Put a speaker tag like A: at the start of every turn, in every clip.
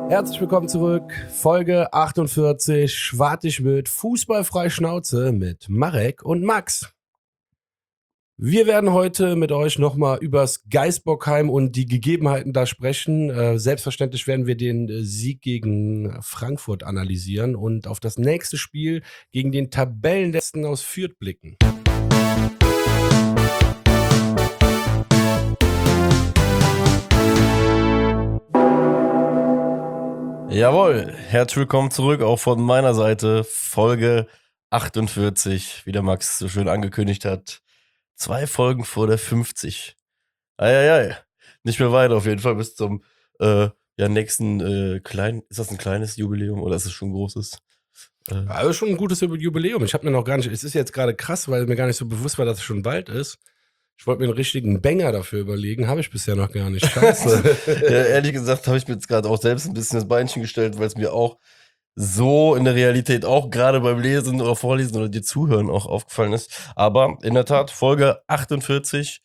A: Herzlich willkommen zurück. Folge 48. Schwartig mit Fußballfrei Schnauze mit Marek und Max. Wir werden heute mit euch nochmal übers Geisbockheim und die Gegebenheiten da sprechen. Selbstverständlich werden wir den Sieg gegen Frankfurt analysieren und auf das nächste Spiel gegen den Tabellenletzten aus Fürth blicken.
B: Jawohl, herzlich willkommen zurück, auch von meiner Seite, Folge 48, wie der Max so schön angekündigt hat. 2 Folgen vor der 50. Eieiei, nicht mehr weit auf jeden Fall bis zum nächsten kleinen, ist das ein kleines Jubiläum oder ist es schon ein großes?
A: Also schon ein gutes Jubiläum. Ich habe mir noch gar nicht, es ist jetzt gerade krass, weil mir gar nicht so bewusst war, dass es schon bald ist. Ich wollte mir einen richtigen Banger dafür überlegen, habe ich bisher noch gar nicht. Scheiße.
B: Ja, ehrlich gesagt habe ich mir jetzt gerade auch selbst ein bisschen das Beinchen gestellt, weil es mir auch so in der Realität auch gerade beim Lesen oder Vorlesen oder dir Zuhören auch aufgefallen ist. Aber in der Tat, Folge 48,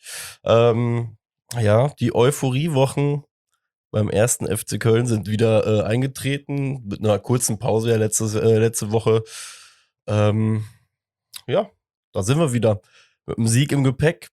B: die Euphoriewochen beim ersten FC Köln sind wieder eingetreten, mit einer kurzen Pause ja letzte Woche. Da sind wir wieder mit einem Sieg im Gepäck.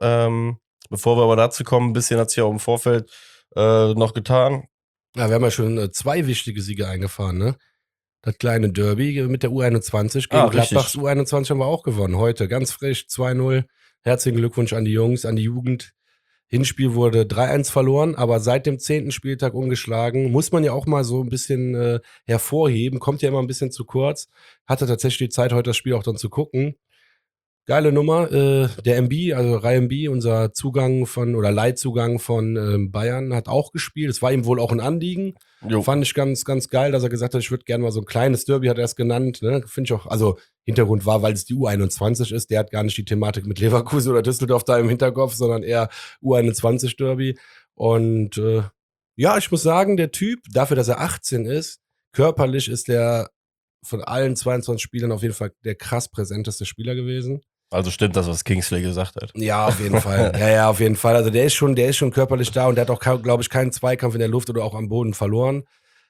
B: Bevor wir aber dazu kommen, ein bisschen hat sich ja auch im Vorfeld noch getan.
A: Ja, wir haben ja schon 2 wichtige Siege eingefahren, ne? Das kleine Derby mit der U21 gegen Gladbachs U21 haben wir auch gewonnen. Heute ganz frisch 2-0. Herzlichen Glückwunsch an die Jungs, an die Jugend. Hinspiel wurde 3-1 verloren, aber seit dem 10. Spieltag ungeschlagen. Muss man ja auch mal so ein bisschen hervorheben. Kommt ja immer ein bisschen zu kurz. Hatte tatsächlich die Zeit, heute das Spiel auch dann zu gucken. Geile Nummer. Der MB, also Rai MB, unser Leihzugang von Bayern, hat auch gespielt. Es war ihm wohl auch ein Anliegen.
B: Jo.
A: Fand ich ganz, ganz geil, dass er gesagt hat, ich würde gerne mal so ein kleines Derby, hat er es genannt. Ne? Finde ich auch, also Hintergrund war, weil es die U21 ist. Der hat gar nicht die Thematik mit Leverkusen oder Düsseldorf da im Hinterkopf, sondern eher U21 Derby. Und ich muss sagen, der Typ, dafür, dass er 18 ist, körperlich ist der von allen 22 Spielern auf jeden Fall der krass präsenteste Spieler gewesen.
B: Also stimmt das, was Kingsley gesagt hat?
A: Ja, auf jeden Fall. Ja, auf jeden Fall. Also der ist schon körperlich da und der hat auch, glaube ich, keinen Zweikampf in der Luft oder auch am Boden verloren.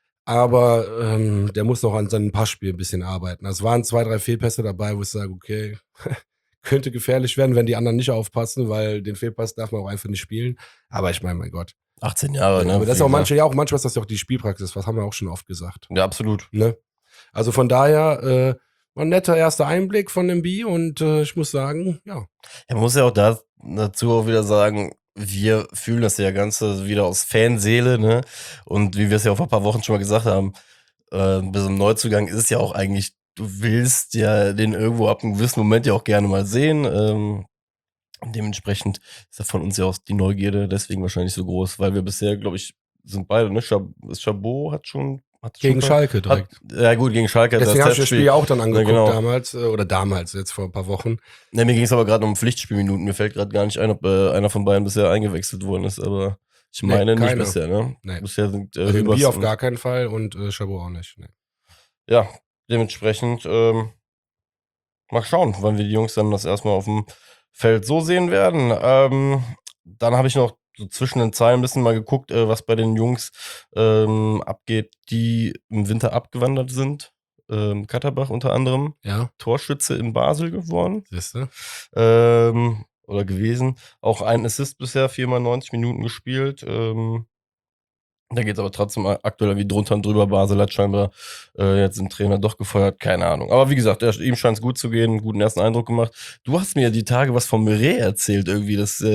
A: Aber der muss noch an seinem Passspiel ein bisschen arbeiten. Es waren 2, 3 Fehlpässe dabei, wo ich sage, okay, könnte gefährlich werden, wenn die anderen nicht aufpassen, weil den Fehlpass darf man auch einfach nicht spielen. Aber ich meine, mein Gott.
B: 18 Jahre, ne?
A: Aber das ist auch manchmal ist das ja auch die Spielpraxis, was haben wir auch schon oft gesagt.
B: Ja, absolut.
A: Ne? Also von daher, war ein netter erster Einblick von dem B und ich muss sagen, ja.
B: Man muss ja auch dazu auch wieder sagen, wir fühlen das ja Ganze wieder aus Fanseele, ne? Und wie wir es ja auch vor ein paar Wochen schon mal gesagt haben, bei so einem Neuzugang ist es ja auch eigentlich, du willst ja den irgendwo ab einem gewissen Moment ja auch gerne mal sehen. Dementsprechend ist ja von uns ja auch die Neugierde deswegen wahrscheinlich so groß, weil wir bisher, glaube ich, sind beide, ne? Chabot hat schon
A: gegen Schalke direkt.
B: Ja gut, gegen Schalke.
A: Deswegen habe ich das Spiel auch dann angeguckt,
B: genau.
A: damals, jetzt vor ein paar Wochen.
B: Ne, mir ging es aber gerade um Pflichtspielminuten. Mir fällt gerade gar nicht ein, ob einer von beiden bisher eingewechselt worden ist, aber ich meine nicht bisher, ne?
A: Nee.
B: Bisher sind
A: also Bier auf gar keinen Fall und Chabot auch nicht. Nee.
B: Ja, dementsprechend mal schauen, wann wir die Jungs dann das erstmal auf dem Feld so sehen werden. Dann habe ich noch so zwischen den Zeilen ein bisschen mal geguckt, was bei den Jungs abgeht, die im Winter abgewandert sind. Katterbach unter anderem.
A: Ja.
B: Torschütze in Basel geworden.
A: Siehste?
B: Oder gewesen. Auch ein Assist bisher, 4x 90 Minuten gespielt. Da geht es aber trotzdem aktuell wie drunter und drüber. Basel hat scheinbar jetzt den Trainer doch gefeuert, keine Ahnung. Aber wie gesagt, ihm scheint es gut zu gehen, einen guten ersten Eindruck gemacht. Du hast mir die Tage was von Meret erzählt, irgendwie, dass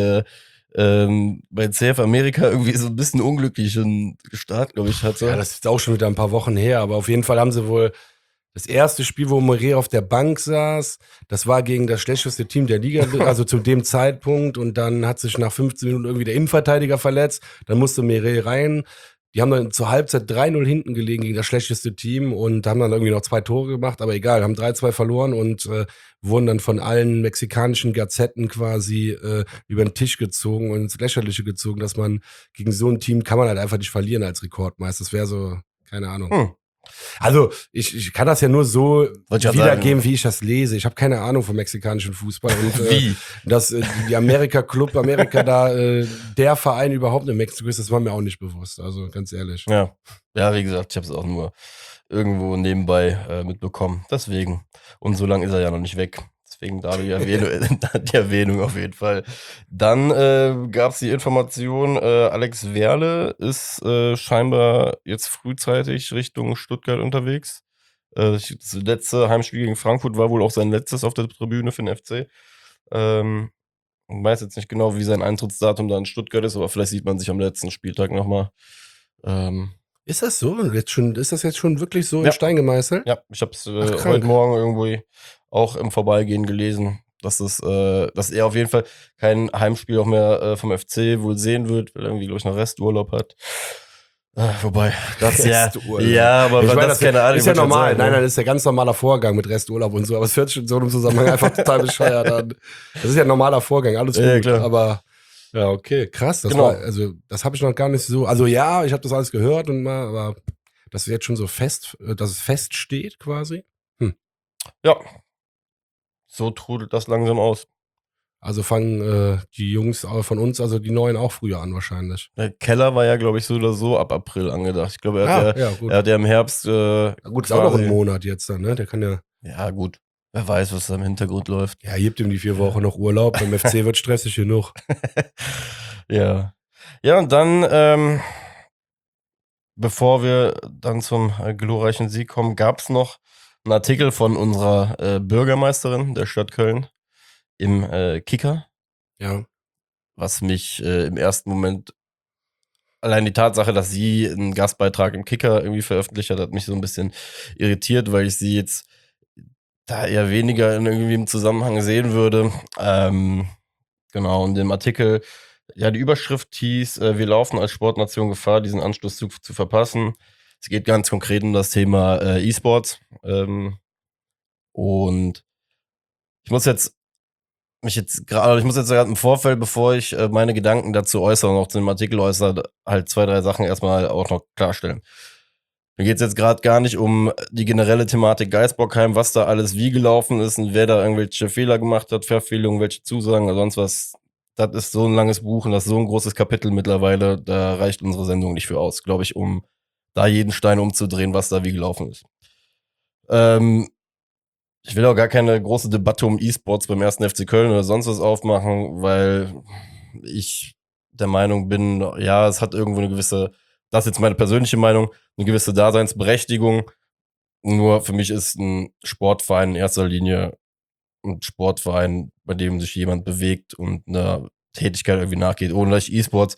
B: bei CF Amerika irgendwie so ein bisschen unglücklichen Start, glaube ich, hatte.
A: Ja, das ist auch schon wieder ein paar Wochen her, aber auf jeden Fall haben sie wohl das erste Spiel, wo Meret auf der Bank saß, das war gegen das schlechteste Team der Liga, also zu dem Zeitpunkt. Und dann hat sich nach 15 Minuten irgendwie der Innenverteidiger verletzt. Dann musste Meret rein. Die haben dann zur Halbzeit 3-0 hinten gelegen gegen das schlechteste Team und haben dann irgendwie noch 2 Tore gemacht. Aber egal, haben 3-2 verloren und wurden dann von allen mexikanischen Gazetten quasi über den Tisch gezogen und ins Lächerliche gezogen, dass man gegen so ein Team kann man halt einfach nicht verlieren als Rekordmeister. Das wäre so, keine Ahnung. Also, ich kann das ja nur so wiedergeben,
B: sagen.
A: wie ich das lese. Ich habe keine Ahnung vom mexikanischen Fußball. Und,
B: Wie?
A: dass die Club Amerika da der Verein überhaupt in Mexiko ist, das war mir auch nicht bewusst. Also, ganz ehrlich.
B: Ja, wie gesagt, ich habe es auch nur irgendwo nebenbei mitbekommen. Deswegen. Und so lange ist er ja noch nicht weg. Deswegen da die Erwähnung auf jeden Fall. Dann gab es die Information, Alex Werle ist scheinbar jetzt frühzeitig Richtung Stuttgart unterwegs. Das letzte Heimspiel gegen Frankfurt war wohl auch sein letztes auf der Tribüne für den FC. Ich weiß jetzt nicht genau, wie sein Eintrittsdatum da in Stuttgart ist, aber vielleicht sieht man sich am letzten Spieltag nochmal.
A: Ist das so? Ist das jetzt schon wirklich so in Stein gemeißelt?
B: Ja, ich habe es heute Morgen irgendwie auch im Vorbeigehen gelesen, dass er auf jeden Fall kein Heimspiel auch mehr vom FC wohl sehen wird, weil er irgendwie, glaube ich, noch Resturlaub hat. Wobei, das ja, aber
A: ich meine,
B: das keine Ahnung.
A: Ist ja normal. Nein, das ist ja ganz normaler Vorgang mit Resturlaub und so, aber es hört sich in so einem Zusammenhang einfach total bescheuert an. Das ist ja ein normaler Vorgang, alles gut, ja, klar. Aber ja, okay, krass. Das das habe ich noch gar nicht so. Also ja, ich habe das alles gehört und mal, aber das ist jetzt schon so dass es feststeht quasi.
B: Ja. So trudelt das langsam aus.
A: Also fangen die Jungs von uns, also die Neuen, auch früher an wahrscheinlich.
B: Der Keller war ja, glaube ich, so oder so ab April angedacht. Ich glaube, er hat ja im Herbst.
A: Gut, ist auch noch ein Monat jetzt dann, ne? Der kann ja.
B: Ja, gut. Wer weiß, was da im Hintergrund läuft.
A: Ja, gibt ihm die 4 Wochen noch Urlaub. Beim FC wird stressig genug.
B: Ja. Ja, und dann, bevor wir dann zum glorreichen Sieg kommen, gab es noch einen Artikel von unserer Bürgermeisterin der Stadt Köln im Kicker.
A: Ja.
B: Was mich im ersten Moment, allein die Tatsache, dass sie einen Gastbeitrag im Kicker irgendwie veröffentlicht hat mich so ein bisschen irritiert, weil ich sie jetzt da eher weniger in irgendwie im Zusammenhang sehen würde. Genau, und im Artikel, ja, die Überschrift hieß, wir laufen als Sportnation Gefahr, diesen Anschlusszug zu verpassen. Es geht ganz konkret um das Thema E-Sports. Und ich muss jetzt gerade im Vorfeld, bevor ich meine Gedanken dazu äußere und auch zu dem Artikel äußere, halt 2, 3 Sachen erstmal auch noch klarstellen. Mir geht es jetzt gerade gar nicht um die generelle Thematik Geisbockheim, was da alles wie gelaufen ist und wer da irgendwelche Fehler gemacht hat, Verfehlungen, welche Zusagen oder sonst was. Das ist so ein langes Buch und das ist so ein großes Kapitel mittlerweile, da reicht unsere Sendung nicht für aus, glaube ich, um da jeden Stein umzudrehen, was da wie gelaufen ist. Ich will auch gar keine große Debatte um E-Sports beim 1. FC Köln oder sonst was aufmachen, weil ich der Meinung bin, ja, es hat irgendwo eine gewisse, das ist jetzt meine persönliche Meinung, eine gewisse Daseinsberechtigung. Nur für mich ist ein Sportverein in erster Linie ein Sportverein, bei dem sich jemand bewegt und einer Tätigkeit irgendwie nachgeht, ohne dass ich E-Sports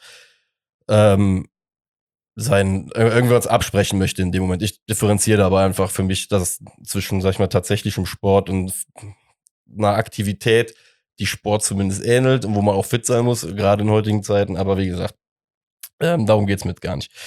B: irgendwas absprechen möchte in dem Moment. Ich differenziere aber einfach für mich, dass zwischen, sag ich mal, tatsächlichem Sport und einer Aktivität, die Sport zumindest ähnelt und wo man auch fit sein muss, gerade in heutigen Zeiten. Aber wie gesagt, darum geht's mir gar nicht.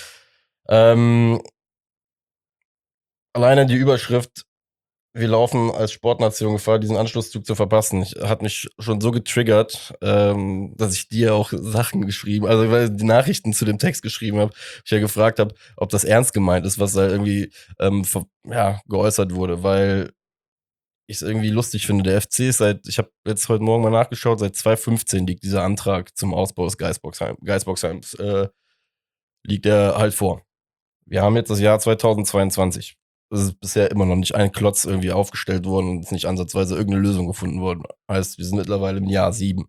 B: Alleine die Überschrift, wir laufen als Sportnation Gefahr, diesen Anschlusszug zu verpassen, hat mich schon so getriggert, dass ich dir auch Sachen geschrieben, also weil ich die Nachrichten zu dem Text geschrieben habe, ich ja gefragt habe, ob das ernst gemeint ist, was da irgendwie geäußert wurde, weil ich es irgendwie lustig finde. Der FC ist ich habe jetzt heute Morgen mal nachgeschaut, seit 2015 liegt dieser Antrag zum Ausbau des Geisbocksheims liegt er halt vor. Wir haben jetzt das Jahr 2022. Es ist bisher immer noch nicht ein Klotz irgendwie aufgestellt worden und es ist nicht ansatzweise irgendeine Lösung gefunden worden. Heißt, wir sind mittlerweile im Jahr 7.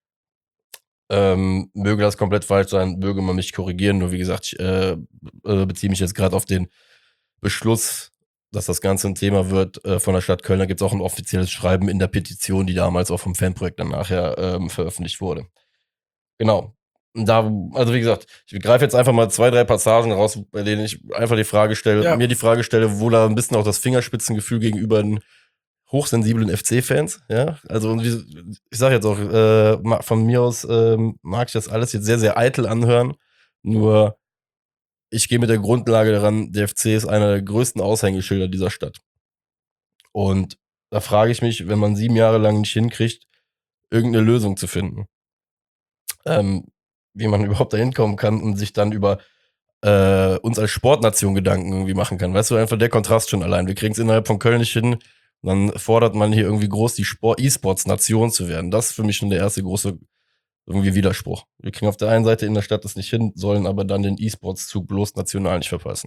B: Möge das komplett falsch sein, möge man mich korrigieren. Nur wie gesagt, ich beziehe mich jetzt gerade auf den Beschluss, dass das Ganze ein Thema wird von der Stadt Köln. Da gibt es auch ein offizielles Schreiben in der Petition, die damals auch vom Fanprojekt dann nachher veröffentlicht wurde. Genau. Also wie gesagt, ich greife jetzt einfach mal 2, 3 Passagen raus, bei denen ich einfach mir die Frage stelle, wo da ein bisschen auch das Fingerspitzengefühl gegenüber den hochsensiblen FC-Fans, ja, also ich sage jetzt auch, von mir aus mag ich das alles jetzt sehr, sehr eitel anhören, nur ich gehe mit der Grundlage daran, der FC ist einer der größten Aushängeschilder dieser Stadt. Und da frage ich mich, wenn man 7 Jahre lang nicht hinkriegt, irgendeine Lösung zu finden, wie man überhaupt dahin kommen kann und sich dann über uns als Sportnation Gedanken irgendwie machen kann. Weißt du, einfach der Kontrast schon allein. Wir kriegen es innerhalb von Köln nicht hin. Und dann fordert man hier irgendwie groß, die E-Sports-Nation zu werden. Das ist für mich schon der erste große irgendwie Widerspruch. Wir kriegen auf der einen Seite in der Stadt das nicht hin, sollen aber dann den E-Sports-Zug bloß national nicht verpassen.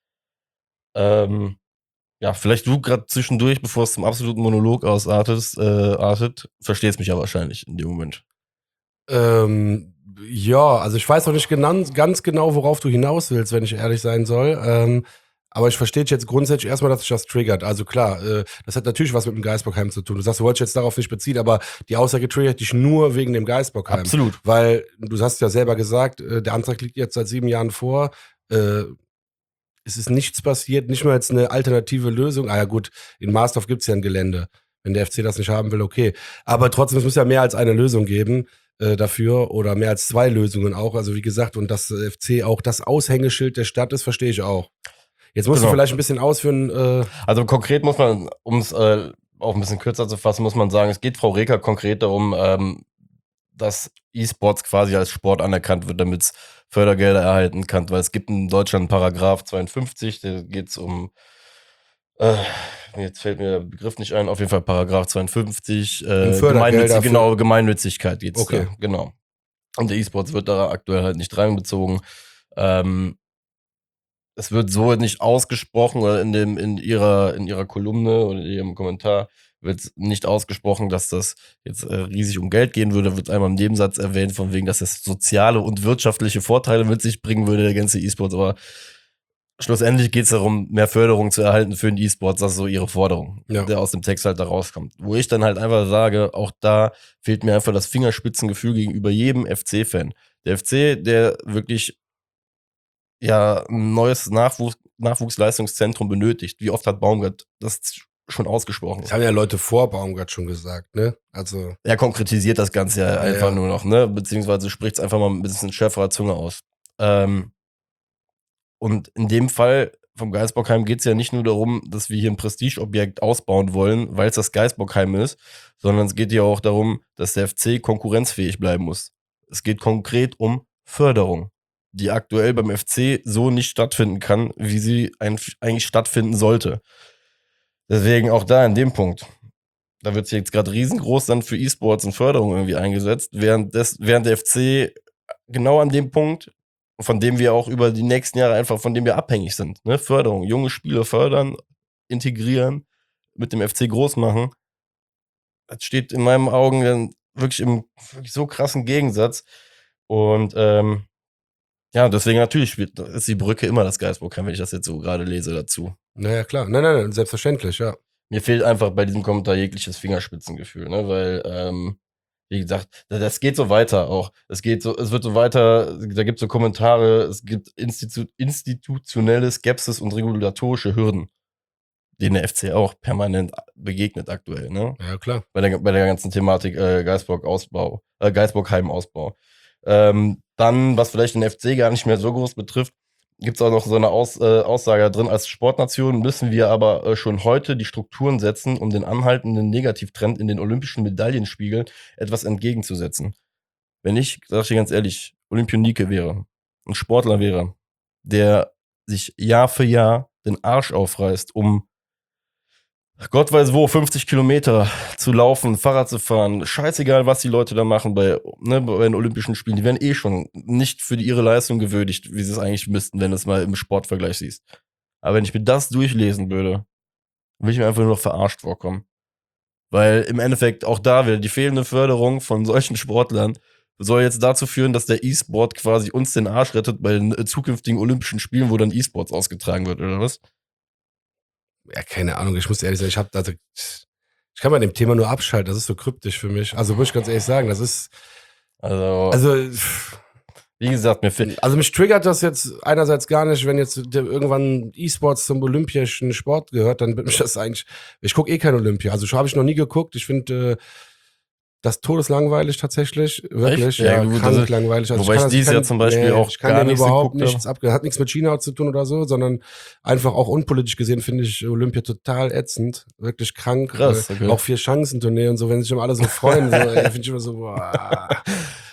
B: Ja, vielleicht du gerade zwischendurch, bevor es zum absoluten Monolog artet, verstehst mich ja wahrscheinlich in dem Moment.
A: Ja, also ich weiß auch nicht ganz genau, worauf du hinaus willst, wenn ich ehrlich sein soll. Aber ich verstehe jetzt grundsätzlich erstmal, dass sich das triggert. Also klar, das hat natürlich was mit dem Geisbockheim zu tun. Du sagst, du wolltest jetzt darauf nicht beziehen, aber die Aussage triggert dich nur wegen dem Geisbockheim.
B: Absolut.
A: Weil du hast ja selber gesagt, der Antrag liegt jetzt seit 7 Jahren vor. Es ist nichts passiert, nicht mal jetzt eine alternative Lösung. Ah ja gut, in Marsdorf gibt es ja ein Gelände. Wenn der FC das nicht haben will, okay. Aber trotzdem, es muss ja mehr als eine Lösung geben dafür oder mehr als 2 Lösungen auch. Also wie gesagt, und dass FC auch das Aushängeschild der Stadt ist, verstehe ich auch. Jetzt musst du vielleicht ein bisschen ausführen.
B: Also konkret muss man, um es auch ein bisschen kürzer zu fassen, muss man sagen, es geht Frau Reker konkret darum, dass E-Sports quasi als Sport anerkannt wird, damit es Fördergelder erhalten kann. Weil es gibt in Deutschland Paragraph 52, da geht es um, jetzt fällt mir der Begriff nicht ein, auf jeden Fall Paragraph 52, Gemeinnützigkeit geht es.
A: Okay.
B: Genau. Und der E-Sports wird da aktuell halt nicht reinbezogen. Es wird so nicht ausgesprochen, oder in ihrer Kolumne oder in ihrem Kommentar wird nicht ausgesprochen, dass das jetzt riesig um Geld gehen würde. Wird einmal im Nebensatz erwähnt, von wegen, dass das soziale und wirtschaftliche Vorteile mit sich bringen würde, der ganze E-Sports. Aber schlussendlich geht es darum, mehr Förderung zu erhalten für den E-Sports. Das ist so ihre Forderung, der aus dem Text halt da rauskommt. Wo ich dann halt einfach sage, auch da fehlt mir einfach das Fingerspitzengefühl gegenüber jedem FC-Fan. Der FC, der wirklich ein neues Nachwuchsleistungszentrum benötigt. Wie oft hat Baumgart das schon ausgesprochen?
A: Das haben ja Leute vor Baumgart schon gesagt, ne? Also.
B: Er konkretisiert das Ganze ja einfach nur noch, ne? Beziehungsweise spricht es einfach mal ein bisschen schärferer Zunge aus. Und in dem Fall vom Geisbockheim geht es ja nicht nur darum, dass wir hier ein Prestigeobjekt ausbauen wollen, weil es das Geisbockheim ist, sondern es geht ja auch darum, dass der FC konkurrenzfähig bleiben muss. Es geht konkret um Förderung, die aktuell beim FC so nicht stattfinden kann, wie sie eigentlich stattfinden sollte. Deswegen auch da in dem Punkt. Da wird sich jetzt gerade riesengroß dann für E-Sports und Förderung irgendwie eingesetzt, während der FC genau an dem Punkt, von dem wir auch über die nächsten Jahre einfach, von dem wir abhängig sind, ne? Förderung, junge Spieler fördern, integrieren, mit dem FC groß machen. Das steht in meinen Augen dann wirklich im so krassen Gegensatz. Und deswegen natürlich ist die Brücke immer das Geisbockheim, wenn ich das jetzt so gerade lese dazu.
A: Naja, klar. Nein, selbstverständlich, ja.
B: Mir fehlt einfach bei diesem Kommentar jegliches Fingerspitzengefühl, ne? Weil, wie gesagt, das geht so weiter auch. Es wird so weiter, da gibt es so Kommentare, es gibt institutionelle Skepsis und regulatorische Hürden, denen der FC auch permanent begegnet aktuell, ne?
A: Ja, klar.
B: Bei der ganzen Thematik Geisbockheim-Ausbau. Dann, was vielleicht den FC gar nicht mehr so groß betrifft, gibt es auch noch so eine Aussage drin, als Sportnation müssen wir aber schon heute die Strukturen setzen, um den anhaltenden Negativtrend in den olympischen Medaillenspiegeln etwas entgegenzusetzen. Wenn ich, sag ich dir ganz ehrlich, Olympionike wäre, ein Sportler wäre, der sich Jahr für Jahr den Arsch aufreißt, um Gott weiß wo, 50 Kilometer zu laufen, Fahrrad zu fahren, scheißegal, was die Leute da machen bei den Olympischen Spielen, die werden schon nicht für ihre Leistung gewürdigt, wie sie es eigentlich müssten, wenn du es mal im Sportvergleich siehst. Aber wenn ich mir das durchlesen würde, würde ich mir einfach nur noch verarscht vorkommen. Weil im Endeffekt auch da wieder die fehlende Förderung von solchen Sportlern soll jetzt dazu führen, dass der E-Sport quasi uns den Arsch rettet bei den zukünftigen Olympischen Spielen, wo dann E-Sports ausgetragen wird, oder was?
A: Ja, keine Ahnung, ich muss ehrlich sagen, ich kann bei dem Thema nur abschalten, das ist so kryptisch für mich. Also muss ich ganz ehrlich sagen, das ist. Also
B: wie gesagt,
A: mich triggert das jetzt einerseits gar nicht, wenn jetzt irgendwann E-Sports zum olympischen Sport gehört, dann wird mich das eigentlich. Ich gucke kein Olympia, also habe ich noch nie geguckt. Ich finde das todeslangweilig tatsächlich, wirklich.
B: Echt? Ja,
A: krank langweilig. Also
B: wobei ich dieses Jahr zum Beispiel auch gar nicht
A: überhaupt nichts hat nichts mit China zu tun oder so, sondern einfach auch unpolitisch gesehen finde ich Olympia total ätzend, wirklich krank.
B: Krass, okay.
A: Auch 4-Chancen-Tournee und so, wenn sich immer alle so freuen, so, finde ich immer so, boah.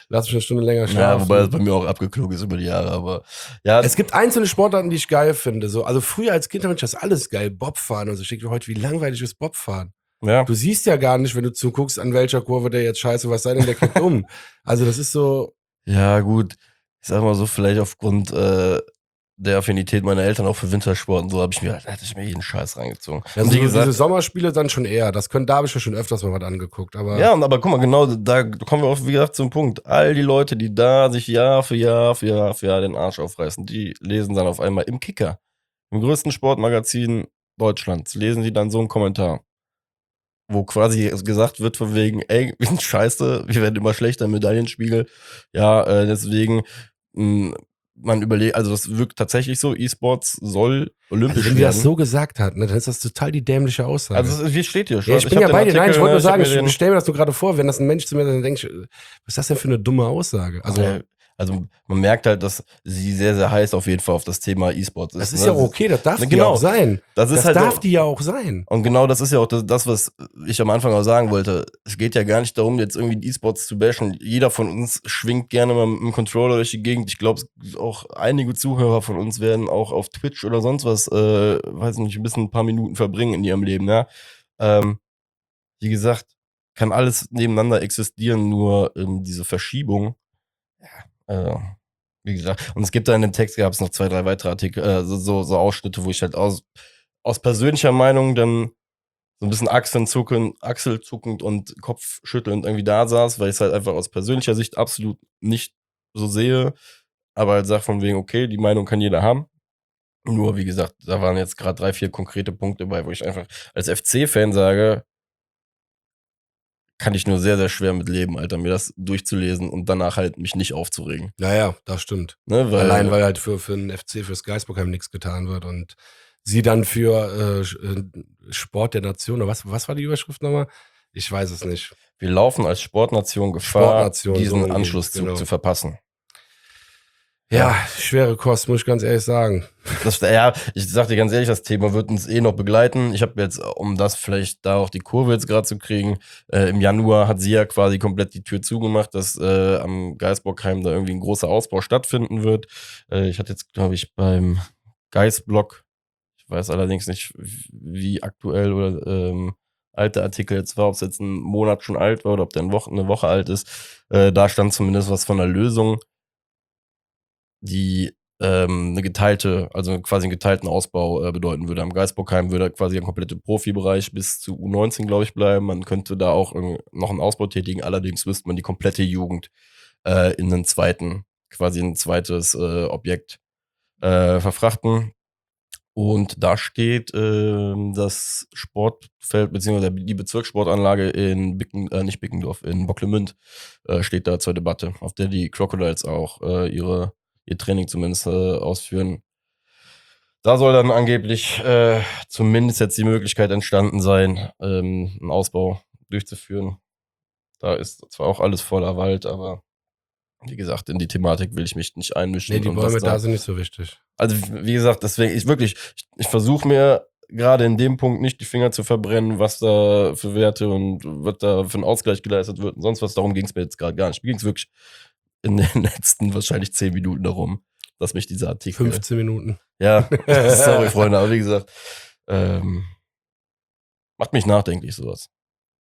A: lass mich eine Stunde länger schlafen.
B: Ja, wobei das bei mir auch abgeklungen ist über die Jahre, aber ja.
A: Es gibt einzelne Sportarten, die ich geil finde. So, also früher als Kind fand ich das alles geil. Bobfahren und so. Ich denke mir heute, wie langweilig ist Bobfahren?
B: Ja.
A: Du siehst ja gar nicht, wenn du zuguckst, an welcher Kurve der jetzt scheiße, was sei denn, der kippt um. Also das ist so.
B: Ja, gut. Ich sag mal so, vielleicht aufgrund der Affinität meiner Eltern auch für Wintersport und so, hätte ich mir jeden Scheiß reingezogen.
A: Also wie gesagt, diese Sommerspiele dann schon eher. Da habe ich mir schon öfters mal was angeguckt. Aber
B: aber guck mal, genau, da kommen wir auch, wie gesagt, zum Punkt. All die Leute, die da sich Jahr für Jahr den Arsch aufreißen, die lesen dann auf einmal im Kicker, im größten Sportmagazin Deutschlands, lesen die dann so einen Kommentar, wo quasi gesagt wird von wegen, ey, wir sind scheiße, wir werden immer schlechter im Medaillenspiegel. Ja, deswegen, man überlegt, also das wirkt tatsächlich so, E-Sports soll olympisch werden.
A: Wenn die das so gesagt hat, ne, dann ist das total die dämliche Aussage.
B: Also wie steht hier?
A: Ja, ich bin ja bei dir. Nein, ich wollte nur sagen, ich stelle mir das nur gerade vor, wenn das ein Mensch zu mir sagt, dann denke ich, was ist das denn für eine dumme Aussage?
B: Also man merkt halt, dass sie sehr, sehr heiß auf jeden Fall auf das Thema E-Sports ist.
A: Das ist ja auch okay, das darf die auch sein. Das
B: halt
A: darf die ja auch sein.
B: Und genau das ist ja auch das, was ich am Anfang auch sagen wollte. Es geht ja gar nicht darum, jetzt irgendwie E-Sports zu bashen. Jeder von uns schwingt gerne mal mit dem Controller durch die Gegend. Ich glaube, auch einige Zuhörer von uns werden auch auf Twitch oder sonst was, weiß nicht, ein paar Minuten verbringen in ihrem Leben, ja. Wie gesagt, kann alles nebeneinander existieren, nur diese Verschiebung, wie gesagt, und es gibt da in dem Text, gab es noch 2, 3 weitere Artikel, so Ausschnitte, wo ich halt aus persönlicher Meinung dann so ein bisschen achselzuckend und kopfschüttelnd irgendwie da saß, weil ich es halt einfach aus persönlicher Sicht absolut nicht so sehe, aber halt sag von wegen, okay, die Meinung kann jeder haben. Nur, wie gesagt, da waren jetzt gerade 3, 4 konkrete Punkte bei, wo ich einfach als FC-Fan sage, kann ich nur sehr, sehr schwer mit leben, Alter, mir das durchzulesen und danach halt mich nicht aufzuregen.
A: Ja, das stimmt. Ne, allein, weil halt für den FC, fürs Geisbockheim nichts getan wird und sie dann für Sport der Nation, oder was war die Überschrift nochmal? Ich weiß es nicht.
B: Wir laufen als Sportnation Gefahr, diesen Anschlusszug zu verpassen.
A: Ja, schwere Kost, muss ich ganz ehrlich sagen.
B: Ich sag dir ganz ehrlich, das Thema wird uns noch begleiten. Ich habe jetzt, um das vielleicht da auch die Kurve jetzt gerade zu kriegen, im Januar hat sie ja quasi komplett die Tür zugemacht, dass am Geisbockheim da irgendwie ein großer Ausbau stattfinden wird. Ich hatte jetzt, glaube ich, beim Geisblock, ich weiß allerdings nicht, wie aktuell oder alte Artikel jetzt war, ob es jetzt einen Monat schon alt war oder ob der eine Woche alt ist. Da stand zumindest was von der Lösung, die eine geteilte, also quasi einen geteilten Ausbau bedeuten würde. Am Geisbockheim würde quasi ein kompletter Profibereich bis zu U19, glaube ich, bleiben. Man könnte da auch noch einen Ausbau tätigen, allerdings müsste man die komplette Jugend in ein zweites Objekt verfrachten. Und da steht das Sportfeld beziehungsweise die Bezirkssportanlage in in Bocklemünd steht da zur Debatte, auf der die Crocodiles auch ihr Training zumindest ausführen. Da soll dann angeblich zumindest jetzt die Möglichkeit entstanden sein, einen Ausbau durchzuführen. Da ist zwar auch alles voller Wald, aber wie gesagt, in die Thematik will ich mich nicht einmischen.
A: Nee, die Bäume da sind nicht so wichtig.
B: Also wie gesagt, deswegen, ich versuche mir gerade in dem Punkt nicht die Finger zu verbrennen, was da für Werte und was da für ein Ausgleich geleistet wird und sonst was. Darum ging es mir jetzt gerade gar nicht. Mir ging es wirklich in den letzten wahrscheinlich 10 Minuten darum, dass mich dieser Artikel...
A: 15 Minuten.
B: Ja, sorry, Freunde, aber wie gesagt, macht mich nachdenklich, sowas.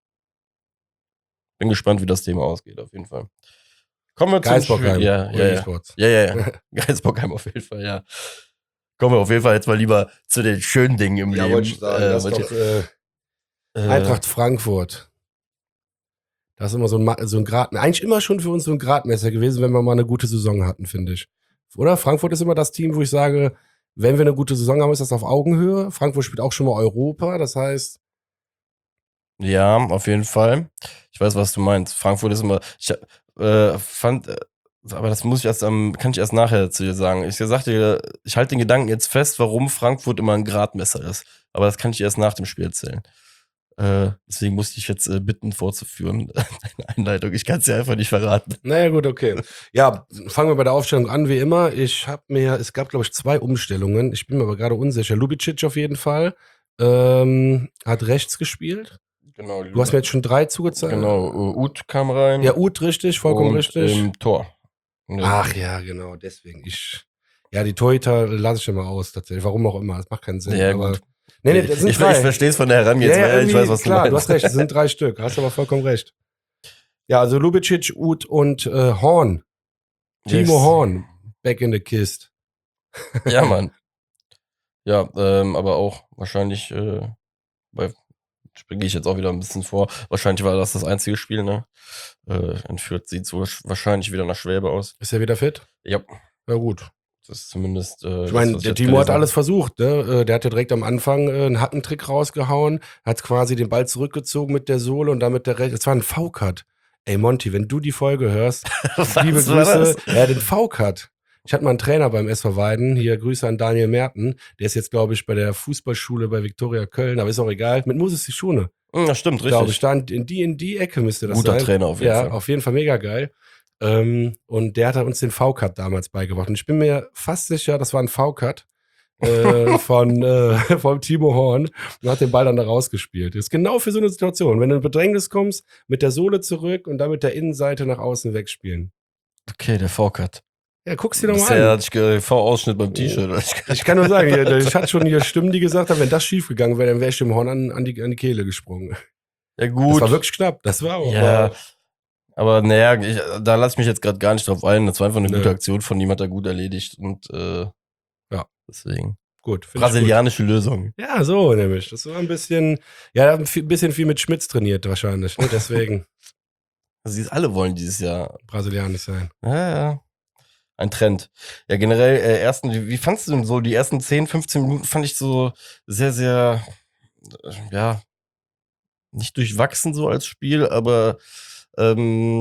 B: Bin gespannt, wie das Thema ausgeht, auf jeden Fall. Kommen wir
A: Geisbockheim.
B: Ja. Geisbockheim auf jeden Fall, ja. Kommen wir auf jeden Fall jetzt mal lieber zu den schönen Dingen im Leben.
A: Wollte ich sagen, Eintracht Frankfurt. Das ist immer so ein Grad, eigentlich immer schon für uns so ein Gradmesser gewesen, wenn wir mal eine gute Saison hatten, finde ich. Oder? Frankfurt ist immer das Team, wo ich sage, wenn wir eine gute Saison haben, ist das auf Augenhöhe. Frankfurt spielt auch schon mal Europa, das heißt...
B: Ja, auf jeden Fall. Ich weiß, was du meinst. Frankfurt ist immer... aber das kann ich erst nachher zu dir sagen. Ich halte den Gedanken jetzt fest, warum Frankfurt immer ein Gradmesser ist. Aber das kann ich erst nach dem Spiel erzählen. Deswegen musste ich jetzt bitten, vorzuführen. Eine Einleitung. Ich kann es dir einfach nicht verraten.
A: Naja, gut, okay. Ja, fangen wir bei der Aufstellung an, wie immer. Es gab, glaube ich, 2 Umstellungen. Ich bin mir aber gerade unsicher. Lubicic auf jeden Fall. Hat rechts gespielt.
B: Genau.
A: Du hast mir jetzt schon 3 zugezeigt.
B: Genau, Uth kam rein.
A: Ja, Uth, richtig, vollkommen richtig.
B: Im Tor.
A: Ach ja, genau, deswegen. Ja, die Torhüter lasse ich immer aus, tatsächlich. Warum auch immer, das macht keinen Sinn.
B: Ja,
A: aber
B: gut.
A: Nee, das sind
B: ich
A: 3.
B: verstehe es von der Herangehensweise, ich weiß, was
A: klar,
B: du meinst.
A: Du hast recht, es sind 3 Stück, hast aber vollkommen recht. Ja, also Lubicic, Uth und Horn. Timo Horn, back in the kist.
B: Ja, Mann. Ja, aber auch wahrscheinlich, springe ich jetzt auch wieder ein bisschen vor, wahrscheinlich war das einzige Spiel, ne? Entführt sieht so wahrscheinlich wieder nach Schwäbe aus.
A: Ist er wieder fit?
B: Ja.
A: Ja, gut.
B: Das ist zumindest.
A: Ich meine, der Timo hat alles versucht, ne? Der hat ja direkt am Anfang einen Hackentrick rausgehauen, hat quasi den Ball zurückgezogen mit der Sohle und damit der das war ein V-Cut. Ey, Monty, wenn du die Folge hörst, liebe Grüße. Ja, den V-Cut. Ich hatte mal einen Trainer beim SV Weiden, hier Grüße an Daniel Merten, der ist jetzt, glaube ich, bei der Fußballschule bei Viktoria Köln, aber ist auch egal, mit Moses Sichone.
B: Ja, stimmt, richtig.
A: Glaube ich, stand in die Ecke müsste das
B: Guter
A: sein.
B: Trainer auf jeden Fall.
A: Ja, auf jeden Fall mega geil. Und der hat uns den V-Cut damals beigebracht. Und ich bin mir fast sicher, das war ein V-Cut vom Timo Horn und hat den Ball dann da rausgespielt. Das ist genau für so eine Situation. Wenn du in Bedrängnis kommst, mit der Sohle zurück und dann mit der Innenseite nach außen wegspielen.
B: Okay, der V-Cut.
A: Ja, guck's dir doch mal an.
B: Bisher hatte ich V-Ausschnitt beim T-Shirt.
A: Ich kann nur sagen, ich hatte schon hier Stimmen, die gesagt haben, wenn das schief gegangen wäre, dann wäre ich dem Horn an die Kehle gesprungen.
B: Ja, gut.
A: Das war wirklich knapp. Das war auch.
B: Ja. Aber naja, da lasse ich mich jetzt gerade gar nicht drauf ein. Das war einfach eine gute Aktion von ihm, hat er gut erledigt. Und
A: ja,
B: deswegen.
A: Gut.
B: Brasilianische Lösung.
A: Ja, so nämlich. Das war ein bisschen, ja, ein bisschen viel mit Schmitz trainiert wahrscheinlich. Ne? Deswegen.
B: Also alle wollen dieses Jahr
A: brasilianisch sein.
B: Ja. Ein Trend. Ja, generell, wie fandst du denn so? Die ersten 10, 15 Minuten fand ich so sehr, sehr, ja, nicht durchwachsen so als Spiel, aber ja,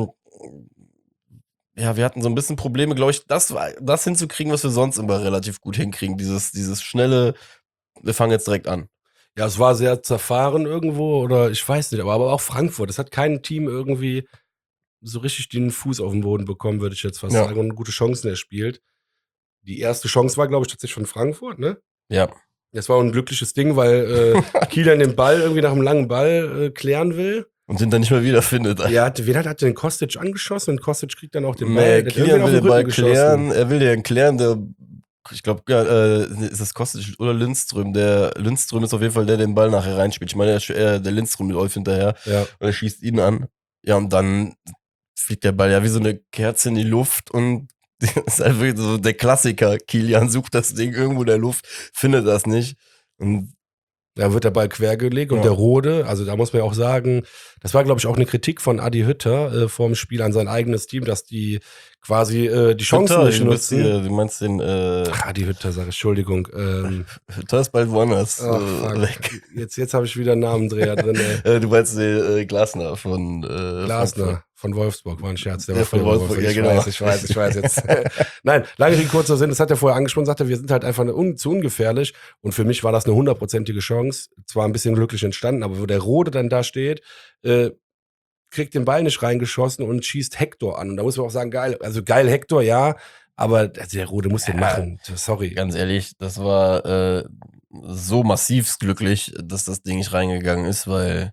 B: wir hatten so ein bisschen Probleme, glaube ich, das hinzukriegen, was wir sonst immer relativ gut hinkriegen. Dieses schnelle, wir fangen jetzt direkt an.
A: Ja, es war sehr zerfahren irgendwo oder ich weiß nicht, aber auch Frankfurt. Es hat kein Team irgendwie so richtig den Fuß auf den Boden bekommen, würde ich jetzt fast sagen, und gute Chancen erspielt. Die erste Chance war, glaube ich, tatsächlich von Frankfurt, ne?
B: Ja.
A: Das war ein glückliches Ding, weil Kieler den Ball irgendwie nach einem langen Ball klären will.
B: Und den dann nicht mehr wiederfindet.
A: Ja, wen hat den Kostic angeschossen und Kostic kriegt dann auch den Ball.
B: Kilian will den Ball klären, er will den klären, ich glaube, ist das Kostic oder Lindström? Der Lindström ist auf jeden Fall der den Ball nachher reinspielt. Ich meine, der Lindström mit Olf hinterher.
A: Ja.
B: Und er schießt ihn an. Ja, und dann fliegt der Ball ja wie so eine Kerze in die Luft und das ist einfach so der Klassiker. Kilian sucht das Ding irgendwo in der Luft, findet das nicht. Und
A: da wird der Ball quergelegt und der Rode, also da muss man ja auch sagen, das war, glaube ich, auch eine Kritik von Adi Hütter vor dem Spiel an sein eigenes Team, dass die quasi die Chancen nicht nutzen.
B: Du meinst den
A: Adi Hütter, sage ich, Entschuldigung.
B: Hütter ist bald woanders
A: weg. Jetzt habe ich wieder einen Namendreher drin.
B: Du meinst den Glasner von
A: Glasner von Wolfsburg, war ein Scherz.
B: Der war von Wolfsburg, ja, genau.
A: Ich weiß jetzt. Nein, lange Rede, kurzer Sinn, das hat er vorher angesprochen, sagte, wir sind halt einfach zu ungefährlich und für mich war das eine 100%ige Chance, zwar ein bisschen glücklich entstanden, aber wo der Rode dann da steht, kriegt den Ball nicht reingeschossen und schießt Hector an und da muss man auch sagen, geil Hector, ja, aber der Rode muss den machen, sorry.
B: Ganz ehrlich, das war so massivst glücklich, dass das Ding nicht reingegangen ist, weil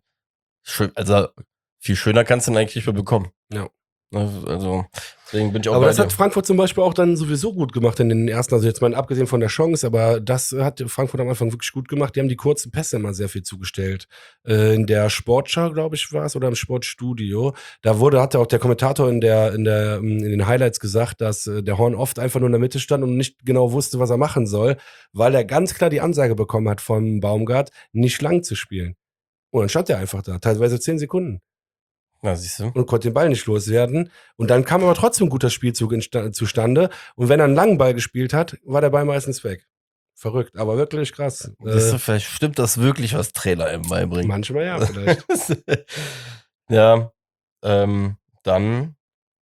B: viel schöner kannst du ihn eigentlich nicht mehr bekommen.
A: Ja.
B: Also, deswegen bin ich auch
A: aber das hat Frankfurt zum Beispiel auch dann sowieso gut gemacht in den ersten, also jetzt mal abgesehen von der Chance, aber das hat Frankfurt am Anfang wirklich gut gemacht. Die haben die kurzen Pässe immer sehr viel zugestellt. In der Sportschau, glaube ich, war es, oder im Sportstudio. Da hat auch der Kommentator in den Highlights gesagt, dass der Horn oft einfach nur in der Mitte stand und nicht genau wusste, was er machen soll, weil er ganz klar die Ansage bekommen hat vom Baumgart, nicht lang zu spielen. Und dann stand er einfach da, teilweise 10 Sekunden.
B: Ja, siehst du.
A: Und konnte den Ball nicht loswerden. Und dann kam aber trotzdem ein guter Spielzug zustande. Und wenn er einen langen Ball gespielt hat, war der Ball meistens weg. Verrückt, aber wirklich krass.
B: Vielleicht stimmt das wirklich, was Trainer eben beibringen.
A: Manchmal ja, vielleicht.
B: Ja, dann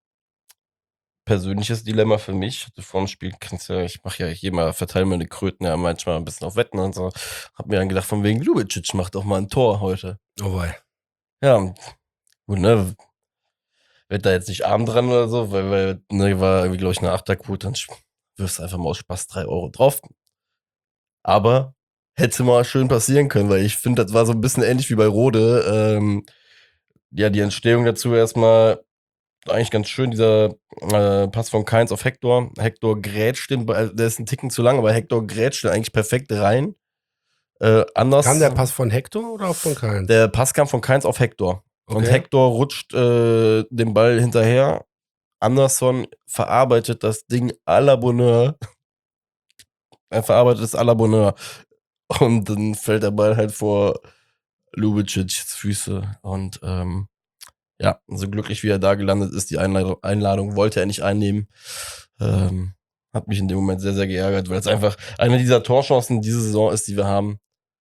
B: persönliches Dilemma für mich. Vor dem Spiel verteile meine Kröten ja manchmal ein bisschen auf Wetten und so. Hab mir dann gedacht, von wegen Lubicic macht doch mal ein Tor heute.
A: Oh wei.
B: Ja, gut, ne? Wird da jetzt nicht arm dran oder so, weil war irgendwie, glaube ich, eine Achterquote, dann wirfst du einfach mal aus Spaß 3 € drauf. Aber hätte mal schön passieren können, weil ich finde, das war so ein bisschen ähnlich wie bei Rode. Ja, die Entstehung dazu erstmal eigentlich ganz schön, dieser Pass von Kainz auf Hector. Hector grätscht den Ball, der ist ein Ticken zu lang, aber Hector grätscht den eigentlich perfekt rein.
A: Kam der Pass von Hector oder auch von Kainz?
B: Der Pass kam von Kainz auf Hector. Okay. Und Hector rutscht den Ball hinterher. Anderson verarbeitet das Ding à la Bonheur. Er verarbeitet es à la Bonheur. Und dann fällt der Ball halt vor Ljubicics Füße. Und ja, so glücklich wie er da gelandet ist, die Einladung wollte er nicht einnehmen. Hat mich in dem Moment sehr, sehr geärgert, weil es einfach eine dieser Torchancen diese Saison ist, die wir haben,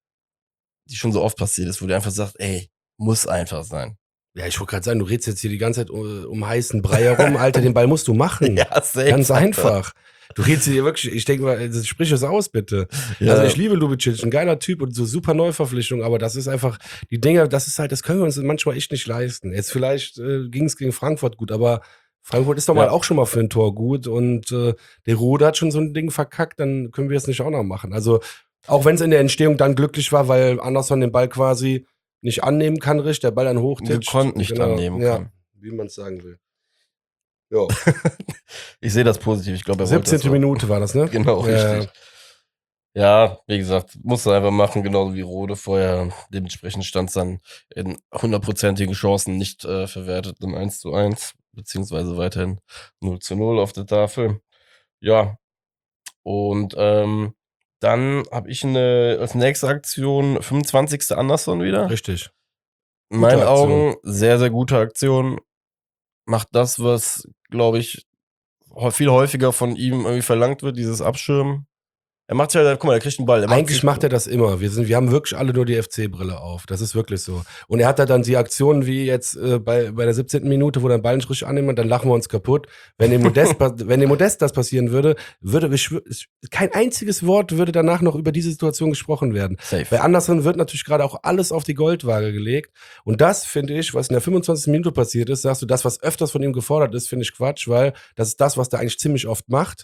B: die schon so oft passiert ist, wo du einfach sagst, ey, muss einfach sein.
A: Ja, ich wollte gerade sagen, du redest jetzt hier die ganze Zeit um heißen Brei herum. Alter, den Ball musst du machen. Ja, safe. Ganz einfach. Du redest hier wirklich, ich denke mal, sprich es aus, bitte. Ja. Also ich liebe Ljubicic, ein geiler Typ und so super Neuverpflichtung, aber das ist einfach, die Dinger, das ist halt, das können wir uns manchmal echt nicht leisten. Jetzt vielleicht ging es gegen Frankfurt gut, aber Frankfurt ist doch mal auch schon mal für ein Tor gut und der Rode hat schon so ein Ding verkackt, dann können wir es nicht auch noch machen. Also auch wenn es in der Entstehung dann glücklich war, weil Anderson den Ball quasi nicht annehmen kann, richtig, der Ball dann hochtitscht.
B: Gekonnt nicht annehmen kann.
A: Wie man es sagen will. Ja.
B: Ich sehe das positiv. Ich glaube,
A: 17. Minute war das, ne?
B: Genau, richtig. Ja, wie gesagt, musst du einfach machen, genauso wie Rode vorher. Dementsprechend stand es dann in 100%igen Chancen nicht verwertet im 1:1, beziehungsweise weiterhin 0:0 auf der Tafel. Ja, und dann habe ich als nächste Aktion 25. Anderson wieder.
A: Richtig.
B: In meinen Augen sehr, sehr gute Aktion. Macht das, was, glaube ich, viel häufiger von ihm irgendwie verlangt wird, dieses Abschirmen. Er macht ja, guck mal, er kriegt den Ball.
A: Eigentlich macht er das immer. Wir haben wirklich alle nur die FC-Brille auf. Das ist wirklich so. Und er hat da dann die Aktionen wie jetzt bei der 17. Minute, wo er den Ball nicht richtig annimmt und dann lachen wir uns kaputt. Wenn dem Modest das passieren würde kein einziges Wort würde danach noch über diese Situation gesprochen werden.
B: Safe.
A: Bei Anderson wird natürlich gerade auch alles auf die Goldwaage gelegt. Und das finde ich, was in der 25. Minute passiert ist, sagst du, das, was öfters von ihm gefordert ist, finde ich Quatsch, weil das ist das, was der eigentlich ziemlich oft macht.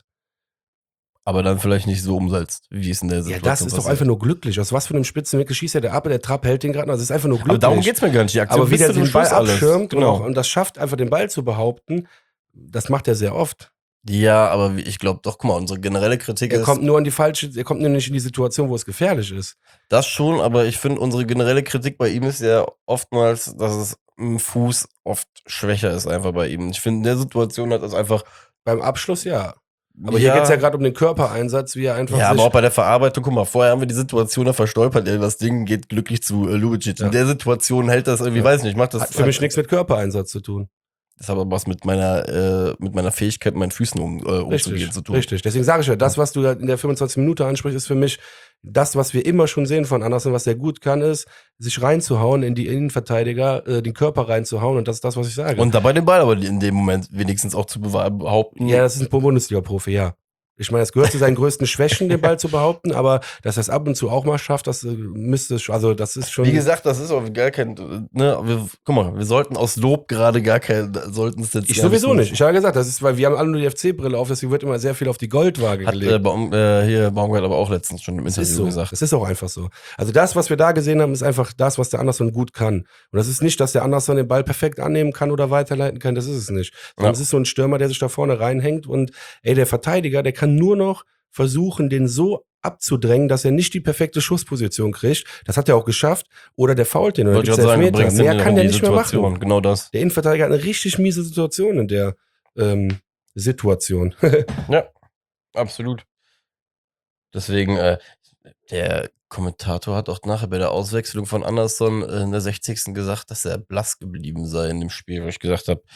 B: Aber dann vielleicht nicht so umsetzt, wie es in der Situation
A: ist. Ja, das ist passiert. Doch einfach nur glücklich. Aus was für einem Spitzenwinkel schießt er ab, der Trapp hält den gerade noch. Das ist einfach nur glücklich.
B: Aber darum geht's mir gar nicht. Die
A: Aktion, aber wie der den Ball abschirmt und das schafft, einfach den Ball zu behaupten, das macht er sehr oft.
B: Ja, aber ich glaube doch, guck mal, unsere generelle Kritik ist...
A: Er kommt nur nicht in die Situation, wo es gefährlich ist.
B: Das schon, aber ich finde, unsere generelle Kritik bei ihm ist ja oftmals, dass es im Fuß oft schwächer ist einfach bei ihm. Ich finde, in der Situation hat es einfach...
A: Beim Abschluss, ja. Aber hier geht es ja gerade um den Körpereinsatz, wie er einfach.
B: Ja, aber auch bei der Verarbeitung, guck mal, vorher haben wir die Situation, da verstolpert er, das Ding geht glücklich zu Ljubicic. In der Situation hält das irgendwie, weiß nicht, macht das.
A: Hat für mich nichts mit Körpereinsatz zu tun.
B: Das hat aber was mit meiner Fähigkeit, mit meinen Füßen umzugehen zu tun.
A: Richtig, deswegen sage ich ja, das, was du in der 25 Minute ansprichst, ist für mich das, was wir immer schon sehen von Anderson, was er gut kann, ist, sich reinzuhauen in die Innenverteidiger, den Körper reinzuhauen und das ist das, was ich sage.
B: Und dabei den Ball aber in dem Moment wenigstens auch zu behaupten.
A: Ja, das ist ein Bundesliga-Profi, ja. Ich meine, es gehört zu seinen größten Schwächen, den Ball zu behalten, aber dass er es ab und zu auch mal schafft, das müsste, also das ist schon...
B: Wie gesagt, das ist auch gar kein, ne, guck mal, wir sollten aus Lob gerade sollten es jetzt...
A: Ich sowieso nicht. Ich habe gesagt, das ist, weil wir haben alle nur die FC-Brille auf, deswegen wird immer sehr viel auf die Goldwaage gelegt.
B: Hat Baumgart aber auch letztens schon im Interview gesagt.
A: Das ist auch einfach so. Also das, was wir da gesehen haben, ist einfach das, was der Anderson gut kann. Und das ist nicht, dass der Anderson den Ball perfekt annehmen kann oder weiterleiten kann, das ist es nicht. Sondern es ist so ein Stürmer, der sich da vorne reinhängt und der Verteidiger, der kann nur noch versuchen, den so abzudrängen, dass er nicht die perfekte Schussposition kriegt. Das hat er auch geschafft. Oder der fault den oder gibt's Elfmeter. Mehr kann der nicht mehr machen.
B: Genau das.
A: Der Innenverteidiger hat eine richtig miese Situation in der Situation.
B: Ja, absolut. Deswegen, der Kommentator hat auch nachher bei der Auswechslung von Anderson in der 60. gesagt, dass er blass geblieben sei in dem Spiel, wo ich gesagt habe,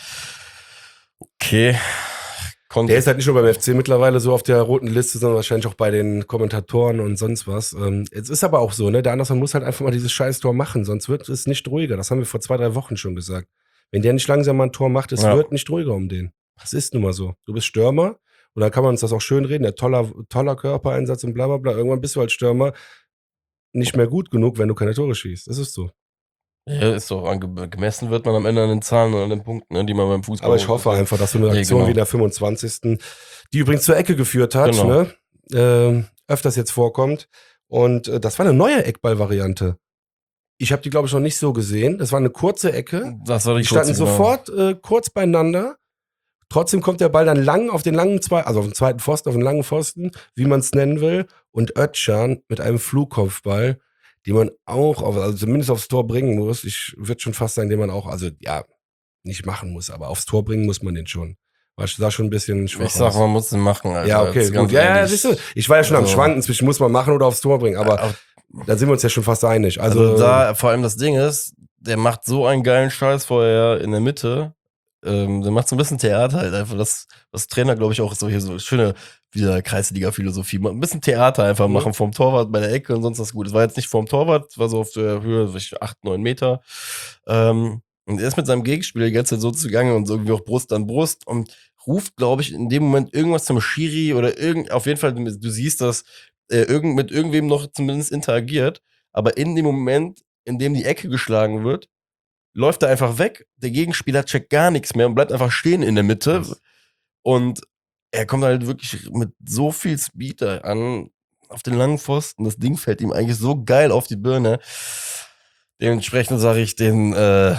B: okay...
A: Der ist halt nicht nur beim FC mittlerweile so auf der roten Liste, sondern wahrscheinlich auch bei den Kommentatoren und sonst was. Es ist aber auch so, ne? Der Anderson muss halt einfach mal dieses Scheiß-Tor machen, sonst wird es nicht ruhiger. Das haben wir vor 2-3 Wochen schon gesagt. Wenn der nicht langsam mal ein Tor macht, es wird nicht ruhiger um den. Das ist nun mal so. Du bist Stürmer und da kann man uns das auch schön reden. Der toller Körpereinsatz und bla bla bla. Irgendwann bist du als Stürmer nicht mehr gut genug, wenn du keine Tore schießt. Das ist so.
B: Ja, ist doch gemessen wird man am Ende an den Zahlen und an den Punkten, ne, die man beim Fußball...
A: Aber ich hoffe einfach, dass so eine Aktion wie in der 25., die übrigens zur Ecke geführt hat, ne, öfters jetzt vorkommt Und das war eine neue Eckball-Variante. Ich habe die, glaube ich, noch nicht so gesehen. Das war eine kurze Ecke.
B: Das war die
A: standen sofort kurz beieinander. Trotzdem kommt der Ball dann lang auf den langen also auf den zweiten Pfosten, auf den langen Pfosten, wie man es nennen will. Und Özcan mit einem Flugkopfball, den man auch, also zumindest aufs Tor bringen muss. Ich würde schon fast sagen, den man auch, also ja, nicht machen muss, aber aufs Tor bringen muss man den schon. Sah schon ein bisschen schwach aus.
B: Ich sag, man muss den machen, Alter.
A: Ja, okay, gut. Ja, siehst du, ich war ja schon am Schwanken zwischen muss man machen oder aufs Tor bringen, aber da sind wir uns ja schon fast einig. Also
B: da, vor allem das Ding ist, der macht so einen geilen Scheiß vorher in der Mitte. Der macht so ein bisschen Theater halt einfach. Das Trainer, glaube ich, auch so hier so schöne wieder Kreisliga-Philosophie. Ein bisschen Theater einfach machen vom Torwart bei der Ecke und sonst was gut. Es war jetzt nicht vom Torwart, es war so auf der Höhe 8, 9 Meter. Und er ist mit seinem Gegenspieler die ganze Zeit so zugange und so irgendwie auch Brust an Brust und ruft, glaube ich, in dem Moment irgendwas zum Schiri oder auf jeden Fall, du siehst, dass mit irgendwem noch zumindest interagiert. Aber in dem Moment, in dem die Ecke geschlagen wird, läuft er einfach weg, der Gegenspieler checkt gar nichts mehr und bleibt einfach stehen in der Mitte. Und er kommt halt wirklich mit so viel Speed an auf den langen Pfosten. Das Ding fällt ihm eigentlich so geil auf die Birne. Dementsprechend sage ich den,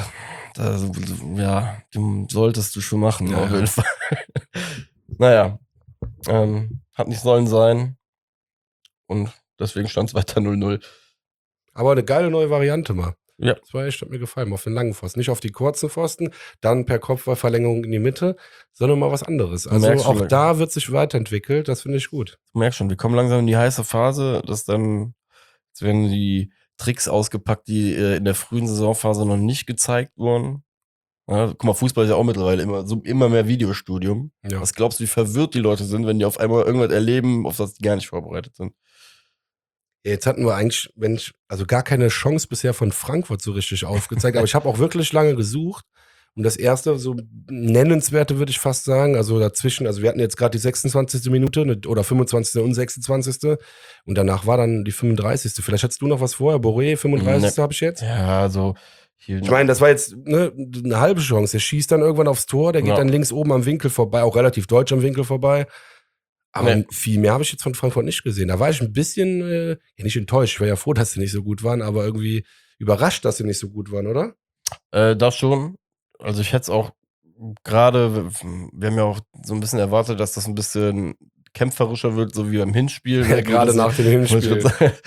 B: den solltest du schon machen, auf jeden Fall. Naja, hat nicht sollen sein. Und deswegen stand es weiter 0-0.
A: Aber eine geile neue Variante mal.
B: Ja.
A: Das war echt, hat mir gefallen, auf den langen Pfosten. Nicht auf die kurzen Pfosten, dann per Kopfballverlängerung in die Mitte, sondern mal was anderes. Also auch da wird sich weiterentwickelt, das finde ich gut.
B: Du merkst schon, wir kommen langsam in die heiße Phase, dass dann, jetzt werden die Tricks ausgepackt, die in der frühen Saisonphase noch nicht gezeigt wurden. Ja, guck mal, Fußball ist ja auch mittlerweile immer mehr Videostudium. Ja. Was glaubst du, wie verwirrt die Leute sind, wenn die auf einmal irgendwas erleben, auf das die gar nicht vorbereitet sind?
A: Jetzt hatten wir eigentlich, also gar keine Chance bisher von Frankfurt so richtig aufgezeigt, aber ich habe auch wirklich lange gesucht. Und das erste, so nennenswerte, würde ich fast sagen, also dazwischen, also wir hatten jetzt gerade die 26. Minute oder 25. und 26. Und danach war dann die 35. Vielleicht hattest du noch was vorher, Boré, 35. habe ich jetzt.
B: Ja, also
A: ich meine, das war jetzt eine halbe Chance. Der schießt dann irgendwann aufs Tor, der geht dann links oben am Winkel vorbei, auch relativ deutsch am Winkel vorbei. Aber viel mehr habe ich jetzt von Frankfurt nicht gesehen. Da war ich ein bisschen, nicht enttäuscht. Ich war ja froh, dass sie nicht so gut waren, aber irgendwie überrascht, dass sie nicht so gut waren, oder?
B: Das schon. Also ich hätte es auch gerade, wir haben ja auch so ein bisschen erwartet, dass das ein bisschen kämpferischer wird, so wie beim Hinspiel.
A: Ja, gerade nach dem Hinspiel.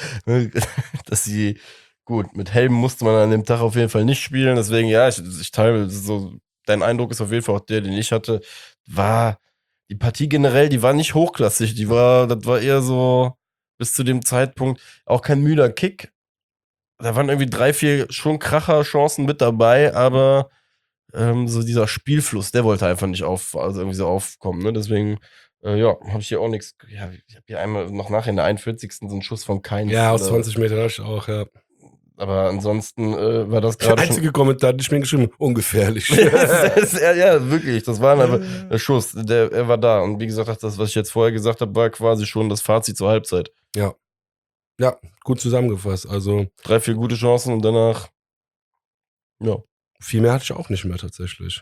B: Dass sie, gut, mit Helm musste man an dem Tag auf jeden Fall nicht spielen. Deswegen, ja, ich teile so, dein Eindruck ist auf jeden Fall auch der, den ich hatte, war die Partie generell, die war nicht hochklassig, das war eher so bis zu dem Zeitpunkt auch kein müder Kick. Da waren irgendwie 3, 4 schon Kracher-Chancen mit dabei, aber so dieser Spielfluss, der wollte einfach nicht irgendwie so aufkommen, ne? Deswegen, habe ich hier auch nichts. Ja, ich habe hier einmal noch nachher in der 41. so einen Schuss von Keins.
A: Ja, aus 20 Metern habe ich auch, ja.
B: Aber ansonsten war das gerade.
A: Der einzige Kommentar, den ich mir geschrieben habe, ungefährlich.
B: Ja, wirklich. Das war einfach ein Schuss. Er war da. Und wie gesagt, das, was ich jetzt vorher gesagt habe, war quasi schon das Fazit zur Halbzeit.
A: Ja. Ja, gut zusammengefasst. Also
B: 3, 4 gute Chancen und danach. Ja.
A: Viel mehr hatte ich auch nicht mehr tatsächlich.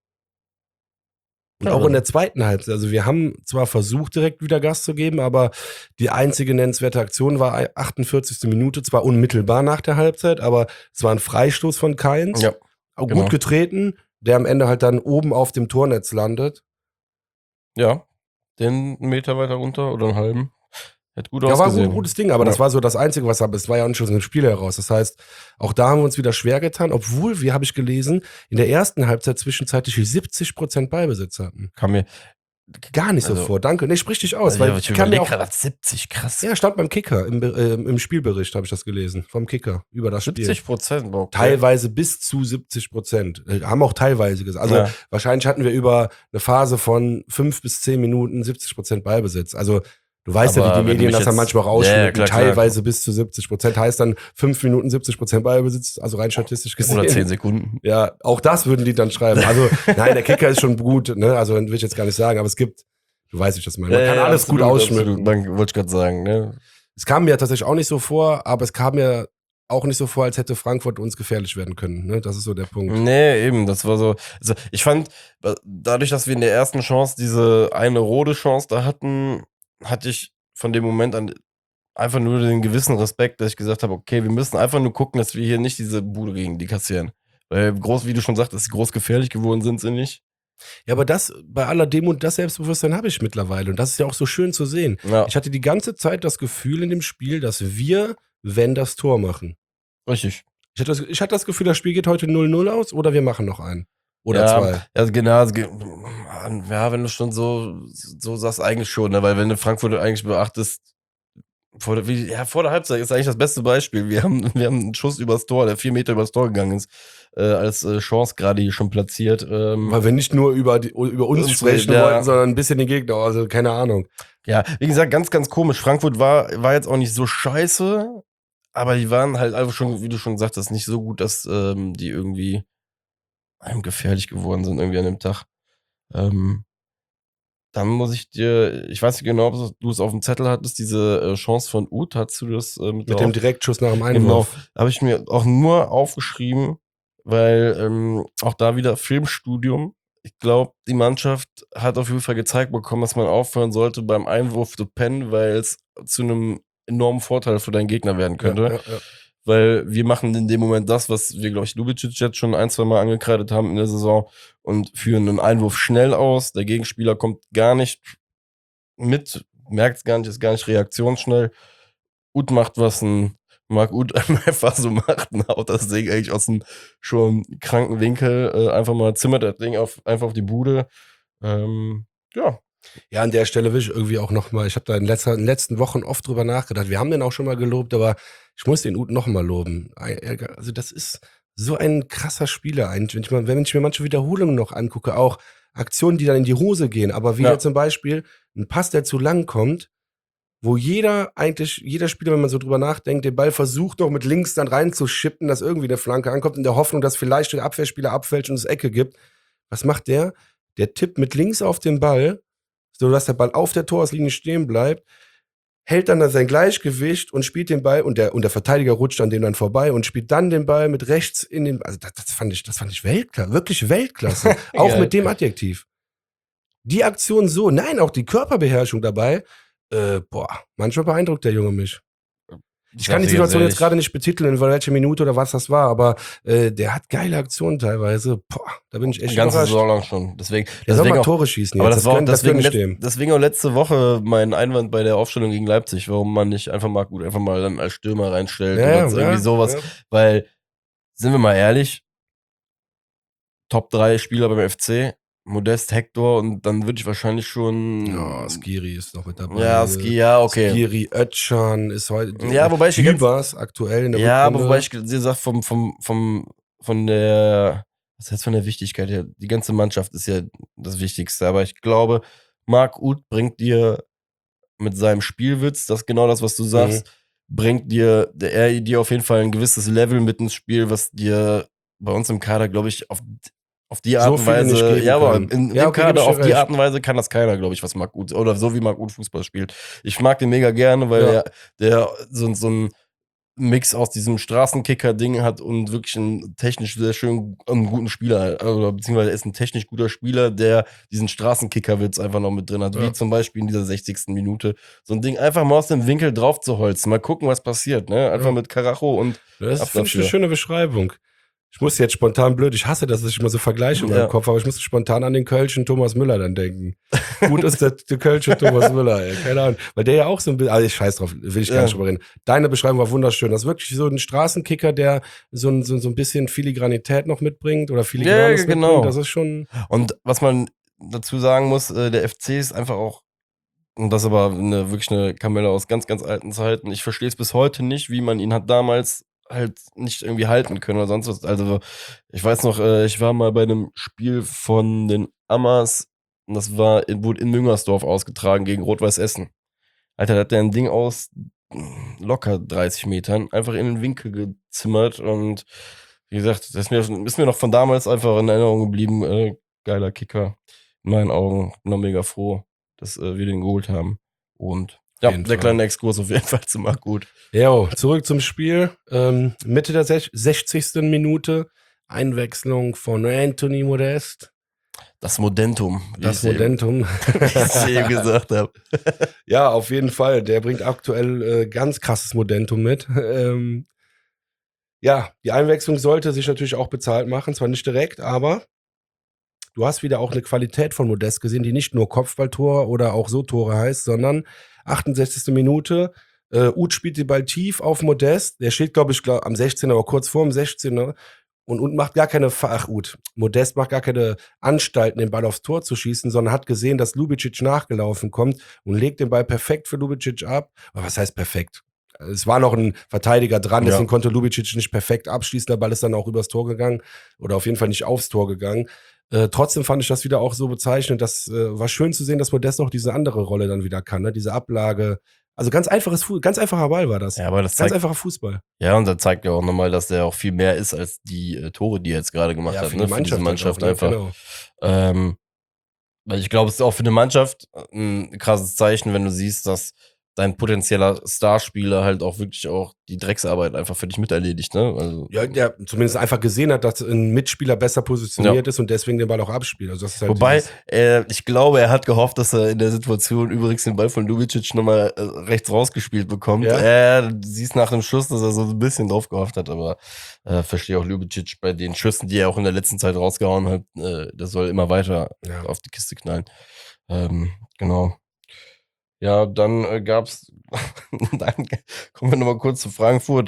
A: Und auch in der zweiten Halbzeit. Also wir haben zwar versucht, direkt wieder Gas zu geben, aber die einzige nennenswerte Aktion war 48. Minute, zwar unmittelbar nach der Halbzeit, aber es war ein Freistoß von Keins.
B: Ja,
A: auch gut getreten, der am Ende halt dann oben auf dem Tornetz landet.
B: Ja, den einen Meter weiter runter oder einen halben. Hätte gut
A: ausgesehen.
B: Ja,
A: war ein gutes Ding, aber das war so das Einzige, was es war ja auch nicht aus dem Spiel heraus. Das heißt, auch da haben wir uns wieder schwer getan, obwohl wir, habe ich gelesen, in der ersten Halbzeit zwischenzeitlich 70% Ballbesitz hatten.
B: Kam mir
A: gar nicht so vor. Danke. Nee, sprich dich aus. Weil
B: ich überlege gerade 70, krass.
A: Ja, stand beim Kicker. Im Spielbericht habe ich das gelesen. Vom Kicker. Über das
B: 70%?
A: Okay. Teilweise bis zu 70%. Haben auch teilweise gesagt. Also wahrscheinlich hatten wir über eine Phase von 5 bis 10 Minuten 70% Ballbesitz. Also du weißt ja, wie die Medien das dann manchmal rausschneiden. Teilweise bis zu 70%. Heißt dann 5 Minuten 70% Ballbesitz, also rein statistisch gesehen.
B: Oder 10 Sekunden.
A: Ja, auch das würden die dann schreiben. Also, nein, der Kicker ist schon gut, ne? Also, will ich jetzt gar nicht sagen, aber es gibt, du weißt, wie ich das meine. Man kann alles absolut, gut ausschmücken.
B: Wollte ich gerade sagen, ne?
A: Es kam mir tatsächlich auch nicht so vor, aber es kam mir auch nicht so vor, als hätte Frankfurt uns gefährlich werden können. Ne? Das ist so der Punkt.
B: Nee, eben, das war so. Also ich fand, dadurch, dass wir in der ersten Chance diese eine rote Chance da hatten, hatte ich von dem Moment an einfach nur den gewissen Respekt, dass ich gesagt habe, okay, wir müssen einfach nur gucken, dass wir hier nicht diese Bude gegen die kassieren. Weil groß, wie du schon sagst, dass sie groß gefährlich geworden sind sie nicht.
A: Ja, aber das, bei aller Demut, das Selbstbewusstsein habe ich mittlerweile. Und das ist ja auch so schön zu sehen.
B: Ja,
A: Ich hatte die ganze Zeit das Gefühl in dem Spiel, dass wir, wenn das Tor machen.
B: richtig.
A: Ich hatte das Gefühl, das Spiel geht heute 0-0 aus oder wir machen noch einen. Oder
B: Ja,
A: zwei.
B: also genau, ja, wenn du schon so sagst, eigentlich schon, ne? Weil wenn du Frankfurt eigentlich beachtest, vor der Halbzeit ist eigentlich das beste Beispiel. Wir haben einen Schuss übers Tor, der 4 Meter übers Tor gegangen ist, als Chance gerade hier schon platziert.
A: Weil wir nicht nur über uns sprechen wollten, sondern ein bisschen den Gegner. Also keine Ahnung.
B: Ja, wie gesagt, ganz, ganz komisch. Frankfurt war jetzt auch nicht so scheiße, aber die waren halt einfach schon, wie du schon sagtest, nicht so gut, dass die irgendwie einem gefährlich geworden sind irgendwie an dem Tag. Dann muss ich weiß nicht genau, ob du es auf dem Zettel hattest, diese Chance von Uth, hattest du das
A: mit dem Direktschuss nach dem
B: Genau,
A: Einwurf.
B: habe ich mir auch nur aufgeschrieben, weil auch da wieder Filmstudium. Ich glaube, die Mannschaft hat auf jeden Fall gezeigt bekommen, dass man aufhören sollte, beim Einwurf zu pennen, weil es zu einem enormen Vorteil für deinen Gegner werden könnte.
A: Ja.
B: Weil wir machen in dem Moment das, was wir, glaube ich, Lubicic jetzt schon 1-2 Mal angekreidet haben in der Saison und führen einen Einwurf schnell aus. Der Gegenspieler kommt gar nicht mit, merkt es gar nicht, ist gar nicht reaktionsschnell. Uth macht, was ein Marc Uth einfach so macht und haut das Ding eigentlich aus einem schon kranken Winkel. Einfach mal zimmert das Ding einfach auf die Bude. Ja.
A: Ja, an der Stelle will ich irgendwie auch nochmal, ich habe da in den letzten Wochen oft drüber nachgedacht. Wir haben den auch schon mal gelobt, aber ich muss den Uth nochmal loben. Also das ist so ein krasser Spieler eigentlich. Wenn ich mir manche Wiederholungen noch angucke, auch Aktionen, die dann in die Hose gehen, aber wie zum Beispiel ein Pass, der zu lang kommt, wo jeder Spieler, wenn man so drüber nachdenkt, den Ball versucht noch mit links dann reinzuschippen, dass irgendwie eine Flanke ankommt, in der Hoffnung, dass vielleicht der Abwehrspieler abfälscht und es Ecke gibt. Was macht der? Der tippt mit links auf den Ball, sodass der Ball auf der Torauslinie stehen bleibt, hält dann sein Gleichgewicht und spielt den Ball und der Verteidiger rutscht an dem dann vorbei und spielt dann den Ball mit rechts in den, also das fand ich Weltklasse, wirklich Weltklasse. Auch mit dem Adjektiv. Die Aktion so, nein, auch die Körperbeherrschung dabei, manchmal beeindruckt der Junge mich. Ich kann die Situation jetzt gerade nicht betiteln, in welche Minute oder was das war, aber der hat geile Aktionen teilweise. Boah, da bin ich echt
B: überrascht. Ganze Saison lang schon. Deswegen
A: soll mal Tore schießen jetzt.
B: Aber deswegen auch letzte Woche mein Einwand bei der Aufstellung gegen Leipzig, warum man nicht einfach mal dann als Stürmer reinstellt oder irgendwie sowas. Ja. Weil, sind wir mal ehrlich, Top 3 Spieler beim FC, Modest, Hector und dann würde ich wahrscheinlich schon.
A: Ja, Skiri ist noch mit dabei.
B: Ja, okay.
A: Skiri, Özcan ist heute.
B: Ja, wobei ich
A: aktuell in der
B: Rückrunde. Aber wobei ich dir sag, von der Wichtigkeit her, die ganze Mannschaft ist ja das Wichtigste. Aber ich glaube, Marc Uth bringt dir mit seinem Spielwitz, das ist genau das, was du sagst, bringt dir auf jeden Fall ein gewisses Level mit ins Spiel, was dir bei uns im Kader, glaube ich, auf die Art und Weise, ja, aber in dem Kader auf die Art und Weise kann das keiner, glaube ich, was Marc Uth, oder so wie Marc Uth Fußball spielt. Ich mag den mega gerne, weil der so ein Mix aus diesem Straßenkicker-Ding hat und wirklich einen technisch sehr schön guten Spieler, oder beziehungsweise er ist ein technisch guter Spieler, der diesen Straßenkicker-Witz einfach noch mit drin hat, wie zum Beispiel in dieser 60. Minute. So ein Ding einfach mal aus dem Winkel drauf zu holzen, mal gucken, was passiert, ne? Einfach mit Karacho und
A: das finde ich eine schöne Beschreibung. Ich muss jetzt spontan blöd, ich hasse das, dass ich immer so vergleiche in meinem Kopf, aber ich muss spontan an den Kölschen Thomas Müller dann denken. Gut ist der Kölsche Thomas Müller, ey, keine Ahnung. Weil der ja auch so ein bisschen, also ich scheiß drauf, will ich gar nicht drüber reden. Deine Beschreibung war wunderschön. Das ist wirklich so ein Straßenkicker, der so ein bisschen Filigranität noch mitbringt oder Filigranes mitbringt. Das ist schon.
B: Und was man dazu sagen muss, der FC ist einfach auch, und das ist aber wirklich eine Kamelle aus ganz, ganz alten Zeiten. Ich verstehe es bis heute nicht, wie man ihn hat damals halt nicht irgendwie halten können oder sonst was. Also ich weiß noch, ich war mal bei einem Spiel von den Amas und das wurde in Müngersdorf ausgetragen gegen Rot-Weiß Essen. Alter, da hat der ein Ding aus locker 30 Metern einfach in den Winkel gezimmert und wie gesagt, das ist mir noch von damals einfach in Erinnerung geblieben. Geiler Kicker, in meinen Augen. Bin noch mega froh, dass wir den geholt haben. Und ja, der kleine Exkurs auf jeden Fall zu Marc Uth.
A: Ja, zurück zum Spiel. Mitte der 60. Minute. Einwechslung von Anthony Modest.
B: Das Momentum.
A: Das Momentum.
B: Wie ich es eben gesagt habe.
A: Ja, auf jeden Fall. Der bringt aktuell ganz krasses Momentum mit. Ja, die Einwechslung sollte sich natürlich auch bezahlt machen. Zwar nicht direkt, aber du hast wieder auch eine Qualität von Modest gesehen, die nicht nur Kopfballtor oder auch so Tore heißt, sondern 68. Minute. Uth spielt den Ball tief auf Modest. Der steht, glaube ich, am 16er oder kurz vor dem 16er. Und macht gar keine, Modest macht gar keine Anstalten, den Ball aufs Tor zu schießen, sondern hat gesehen, dass Lubicic nachgelaufen kommt und legt den Ball perfekt für Lubicic ab. Aber was heißt perfekt? Es war noch ein Verteidiger dran, deswegen konnte Lubicic nicht perfekt abschließen. Der Ball ist dann auch übers Tor gegangen oder auf jeden Fall nicht aufs Tor gegangen. Trotzdem fand ich das wieder auch so bezeichnend. Das war schön zu sehen, dass Modest auch diese andere Rolle dann wieder kann, ne? Diese Ablage. Also ganz einfacher Ball war das.
B: Ja, aber das
A: ganz einfacher Fußball.
B: Ja, und da zeigt ja auch nochmal, dass der auch viel mehr ist als die Tore, die er jetzt gerade gemacht hat.
A: Für die Mannschaft,
B: für diese Mannschaft
A: auch,
B: einfach.
A: Genau.
B: Weil ich glaube, es ist auch für eine Mannschaft ein krasses Zeichen, wenn du siehst, dass dein potenzieller Starspieler halt auch wirklich auch die Drecksarbeit einfach für dich miterledigt, ne? Also,
A: ja, der zumindest einfach gesehen hat, dass ein Mitspieler besser positioniert ist und deswegen den Ball auch abspielt. Also das ist halt
B: wobei, ich glaube, er hat gehofft, dass er in der Situation übrigens den Ball von Lubicic nochmal rechts rausgespielt bekommt. Du siehst nach dem Schuss, dass er so ein bisschen drauf gehofft hat, aber verstehe auch Lubicic bei den Schüssen, die er auch in der letzten Zeit rausgehauen hat, der soll immer weiter auf die Kiste knallen. Genau. Ja, dann gab's, dann kommen wir nochmal kurz zu Frankfurt,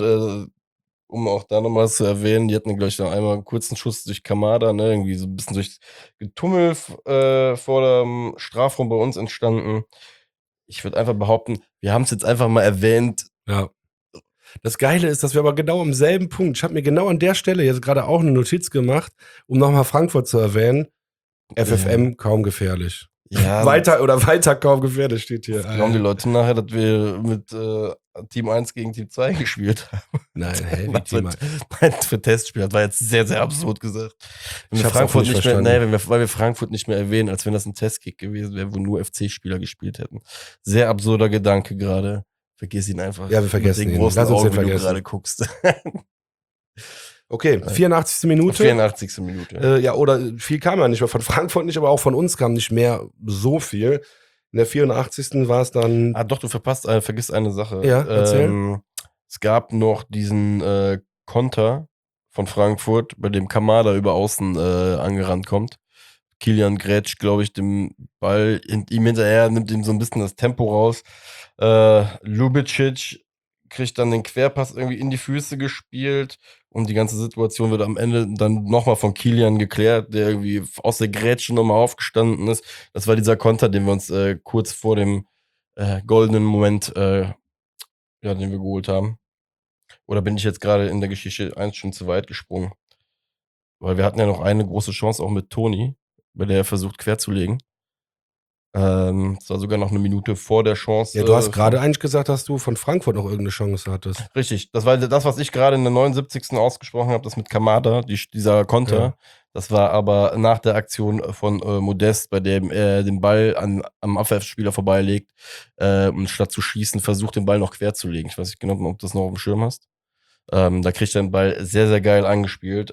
B: um auch da nochmal zu erwähnen, die hatten gleich noch einmal einen kurzen Schuss durch Kamada, ne, irgendwie so ein bisschen durch Getummel vor dem Strafraum bei uns entstanden. Ich würde einfach behaupten, wir haben es jetzt einfach mal erwähnt.
A: Ja. Das Geile ist, dass wir aber genau am selben Punkt, ich habe mir genau an der Stelle jetzt gerade auch eine Notiz gemacht, um nochmal Frankfurt zu erwähnen. FFM kaum gefährlich.
B: Ja,
A: weiter kaum gefährdet steht hier.
B: Glauben die Leute nachher, dass wir mit Team 1 gegen Team 2 gespielt haben?
A: Nein, hey, wie Team
B: 1? Für Testspiel, das war jetzt sehr, sehr absurd gesagt. Wenn wir Frankfurt nicht mehr, weil wir Frankfurt nicht mehr erwähnen, als wenn das ein Testkick gewesen wäre, wo nur FC-Spieler gespielt hätten. Sehr absurder Gedanke gerade. Vergiss ihn einfach.
A: Ja, wir vergessen ihn.
B: Lass uns den, wenn du gerade guckst.
A: Okay, 84. Minute.
B: 84. Minute.
A: Ja, oder viel kam ja nicht mehr von Frankfurt nicht, aber auch von uns kam nicht mehr so viel. In der 84. war es dann.
B: Doch, du vergisst eine Sache.
A: Ja, erzähl.
B: Es gab noch diesen Konter von Frankfurt, bei dem Kamada über außen angerannt kommt. Kilian grätscht, glaube ich, den Ball ihm hinterher, nimmt ihm so ein bisschen das Tempo raus. Lubicic kriegt dann den Querpass irgendwie in die Füße gespielt und die ganze Situation wird am Ende dann nochmal von Kilian geklärt, der irgendwie aus der Grätsche nochmal aufgestanden ist. Das war dieser Konter, den wir uns kurz vor dem goldenen Moment, den wir geholt haben. Oder bin ich jetzt gerade in der Geschichte schon zu weit gesprungen? Weil wir hatten ja noch eine große Chance auch mit Toni, bei der er versucht querzulegen. Es war sogar noch eine Minute vor der Chance.
A: Ja, du hast gerade eigentlich gesagt, dass du von Frankfurt noch irgendeine Chance hattest.
B: Richtig, das war das, was ich gerade in der 79. ausgesprochen habe, das mit Kamada, dieser Konter. Ja. Das war aber nach der Aktion von Modest, bei dem er den Ball am Abwehrspieler vorbeilegt und statt zu schießen, versucht, den Ball noch querzulegen. Ich weiß nicht genau, ob du das noch auf dem Schirm hast. Da kriegt er den Ball sehr, sehr geil angespielt.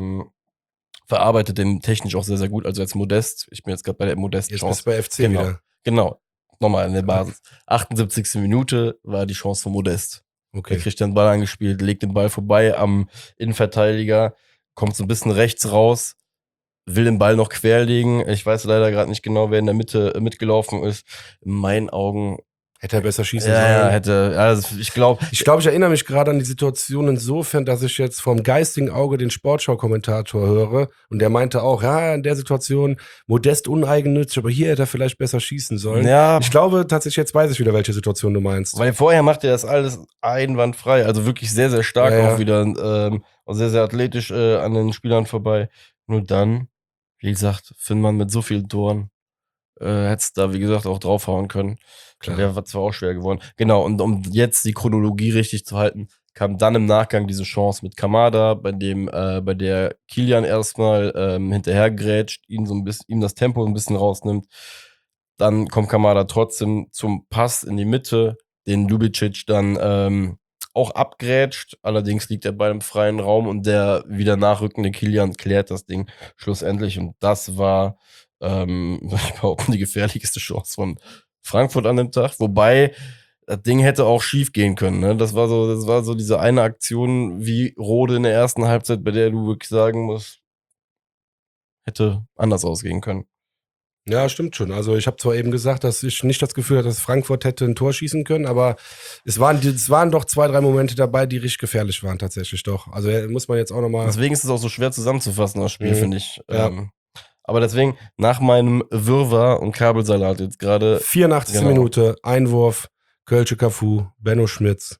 B: Verarbeitet den technisch auch sehr, sehr gut. Also als Modest, ich bin jetzt gerade bei der Modest-Chance.
A: Jetzt bist du bei FC wieder.
B: Genau, nochmal in der Basis. 78. Minute war die Chance von Modest. Okay. Er kriegt den Ball angespielt, legt den Ball vorbei am Innenverteidiger, kommt so ein bisschen rechts raus, will den Ball noch querlegen. Ich weiß leider gerade nicht genau, wer in der Mitte mitgelaufen ist. In meinen Augen
A: hätte er besser schießen sollen.
B: Ja, hätte. Also ich glaube,
A: ich erinnere mich gerade an die Situation insofern, dass ich jetzt vom geistigen Auge den Sportschau-Kommentator höre und der meinte auch, ja, in der Situation Modest uneigennützig, aber hier hätte er vielleicht besser schießen sollen. Ja. Ich glaube tatsächlich, jetzt weiß ich wieder, welche Situation du meinst.
B: Weil vorher macht er das alles einwandfrei, also wirklich sehr, sehr stark auch wieder, auch sehr, sehr athletisch an den Spielern vorbei. Nur dann, wie gesagt, Finnmann mit so vielen Toren, hättest da, wie gesagt, auch draufhauen können. Klar. Der war zwar auch schwer geworden. Genau, und um jetzt die Chronologie richtig zu halten, kam dann im Nachgang diese Chance mit Kamada, bei der Kilian erstmal hinterhergrätscht, ihm das Tempo ein bisschen rausnimmt. Dann kommt Kamada trotzdem zum Pass in die Mitte, den Lubicic dann auch abgrätscht, allerdings liegt der Ball im freien Raum und der wieder nachrückende Kilian klärt das Ding schlussendlich und das war, ich behaupte, die gefährlichste Chance von Frankfurt an dem Tag, wobei das Ding hätte auch schief gehen können, ne? Das war so diese eine Aktion wie Rode in der ersten Halbzeit, bei der du wirklich sagen musst, hätte anders ausgehen können.
A: Ja, stimmt schon. Also ich habe zwar eben gesagt, dass ich nicht das Gefühl hatte, dass Frankfurt hätte ein Tor schießen können, aber es waren doch 2, 3 Momente dabei, die richtig gefährlich waren tatsächlich doch. Also muss man jetzt auch nochmal...
B: Deswegen ist es auch so schwer zusammenzufassen, das Spiel, finde ich.
A: Ja.
B: Aber deswegen, nach meinem Wirrwarr und Kabelsalat jetzt gerade...
A: 84. Minute, Einwurf, Kölsche Cafu, Benno Schmitz.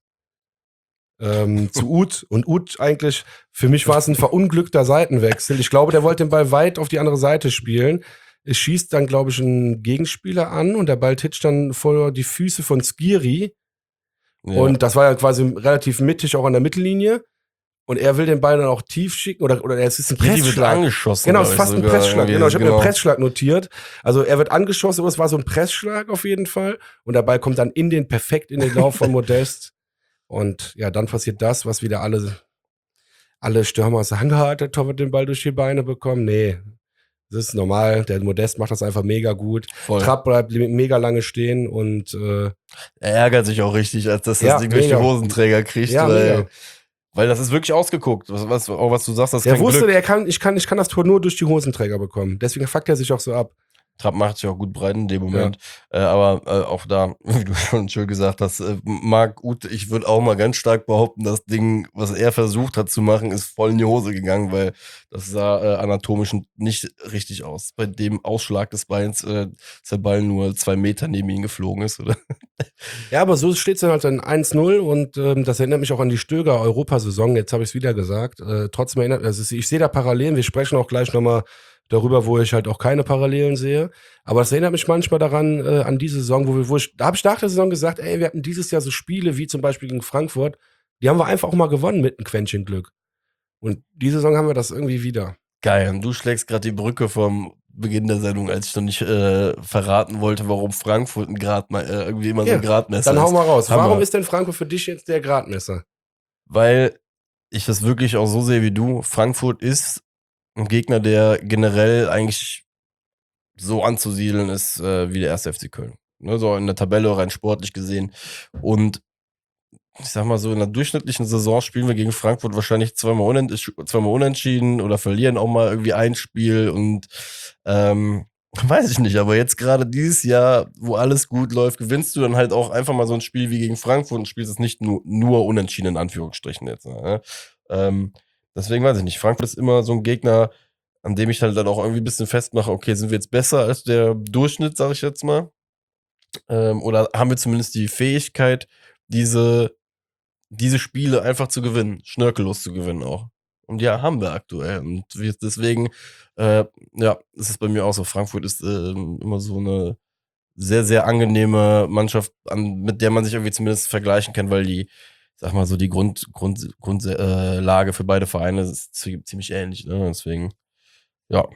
A: Zu Uth. Und Uth eigentlich, für mich war es ein verunglückter Seitenwechsel. Ich glaube, der wollte den Ball weit auf die andere Seite spielen. Es schießt dann, glaube ich, ein Gegenspieler an und der Ball titscht dann vor die Füße von Skiri. Ja. Und das war ja quasi relativ mittig auch an der Mittellinie. Und er will den Ball dann auch tief schicken oder es ist ein Pressschlag.
B: Angeschossen,
A: genau, es ist fast ein Pressschlag. Genau, ich habe mir einen Pressschlag notiert. Also er wird angeschossen, aber es war so ein Pressschlag auf jeden Fall. Und der Ball kommt dann perfekt in den Lauf von Modest. Und ja, dann passiert das, was wieder alle Stürmer sagen, hat der Torwart den Ball durch die Beine bekommen. Nee, das ist normal. Der Modest macht das einfach mega gut.
B: Voll.
A: Trapp bleibt mega lange stehen und
B: er ärgert sich auch richtig, als dass das Ding durch die Hosenträger kriegt. Ja, weil das ist wirklich ausgeguckt. Was du sagst, das ist kein
A: wusste,
B: Glück.
A: Ich kann das Tor nur durch die Hosenträger bekommen. Deswegen fuckt er sich auch so ab.
B: Trapp macht sich auch gut breit in dem Moment. Ja. Aber auch da, wie du schon schön gesagt hast, Marc Uth, ich würde auch mal ganz stark behaupten, das Ding, was er versucht hat zu machen, ist voll in die Hose gegangen, weil das sah anatomisch nicht richtig aus. Bei dem Ausschlag des Beins, dass der Ball nur 2 Meter neben ihn geflogen ist, oder?
A: Ja, aber so steht es dann halt dann 1-0 und das erinnert mich auch an die Stöger-Europasaison. Jetzt habe ich es wieder gesagt. Trotzdem erinnert, ich sehe da Parallelen. Wir sprechen auch gleich nochmal darüber, wo ich halt auch keine Parallelen sehe. Aber das erinnert mich manchmal daran, an diese Saison, da habe ich nach der Saison gesagt, ey, wir hatten dieses Jahr so Spiele wie zum Beispiel gegen Frankfurt, die haben wir einfach auch mal gewonnen mit einem Quäntchen Glück. Und diese Saison haben wir das irgendwie wieder.
B: Geil, und du schlägst gerade die Brücke vom Beginn der Sendung, als ich noch nicht verraten wollte, warum Frankfurt irgendwie immer so ein Gradmesser ist.
A: Dann hau mal raus. Hammer. Warum ist denn Frankfurt für dich jetzt der Gradmesser?
B: Weil ich das wirklich auch so sehe wie du. Frankfurt ist ein Gegner, der generell eigentlich so anzusiedeln ist wie der 1. FC Köln. Ne, so in der Tabelle rein sportlich gesehen. Und ich sag mal so, in der durchschnittlichen Saison spielen wir gegen Frankfurt wahrscheinlich zweimal unentschieden oder verlieren auch mal irgendwie ein Spiel und weiß ich nicht, aber jetzt gerade dieses Jahr, wo alles gut läuft, gewinnst du dann halt auch einfach mal so ein Spiel wie gegen Frankfurt und spielst es nicht nur unentschieden in Anführungsstrichen jetzt. Ne? Deswegen weiß ich nicht, Frankfurt ist immer so ein Gegner, an dem ich halt dann auch irgendwie ein bisschen festmache, okay, sind wir jetzt besser als der Durchschnitt, sag ich jetzt mal? Oder haben wir zumindest die Fähigkeit, diese Spiele einfach zu gewinnen, schnörkellos zu gewinnen auch. Und ja, haben wir aktuell. Und deswegen, ist es bei mir auch so. Frankfurt ist immer so eine sehr, sehr angenehme Mannschaft, mit der man sich irgendwie zumindest vergleichen kann, weil die, sag mal so, die Grundlage für beide Vereine ist ziemlich ähnlich. Ne? Deswegen, ja.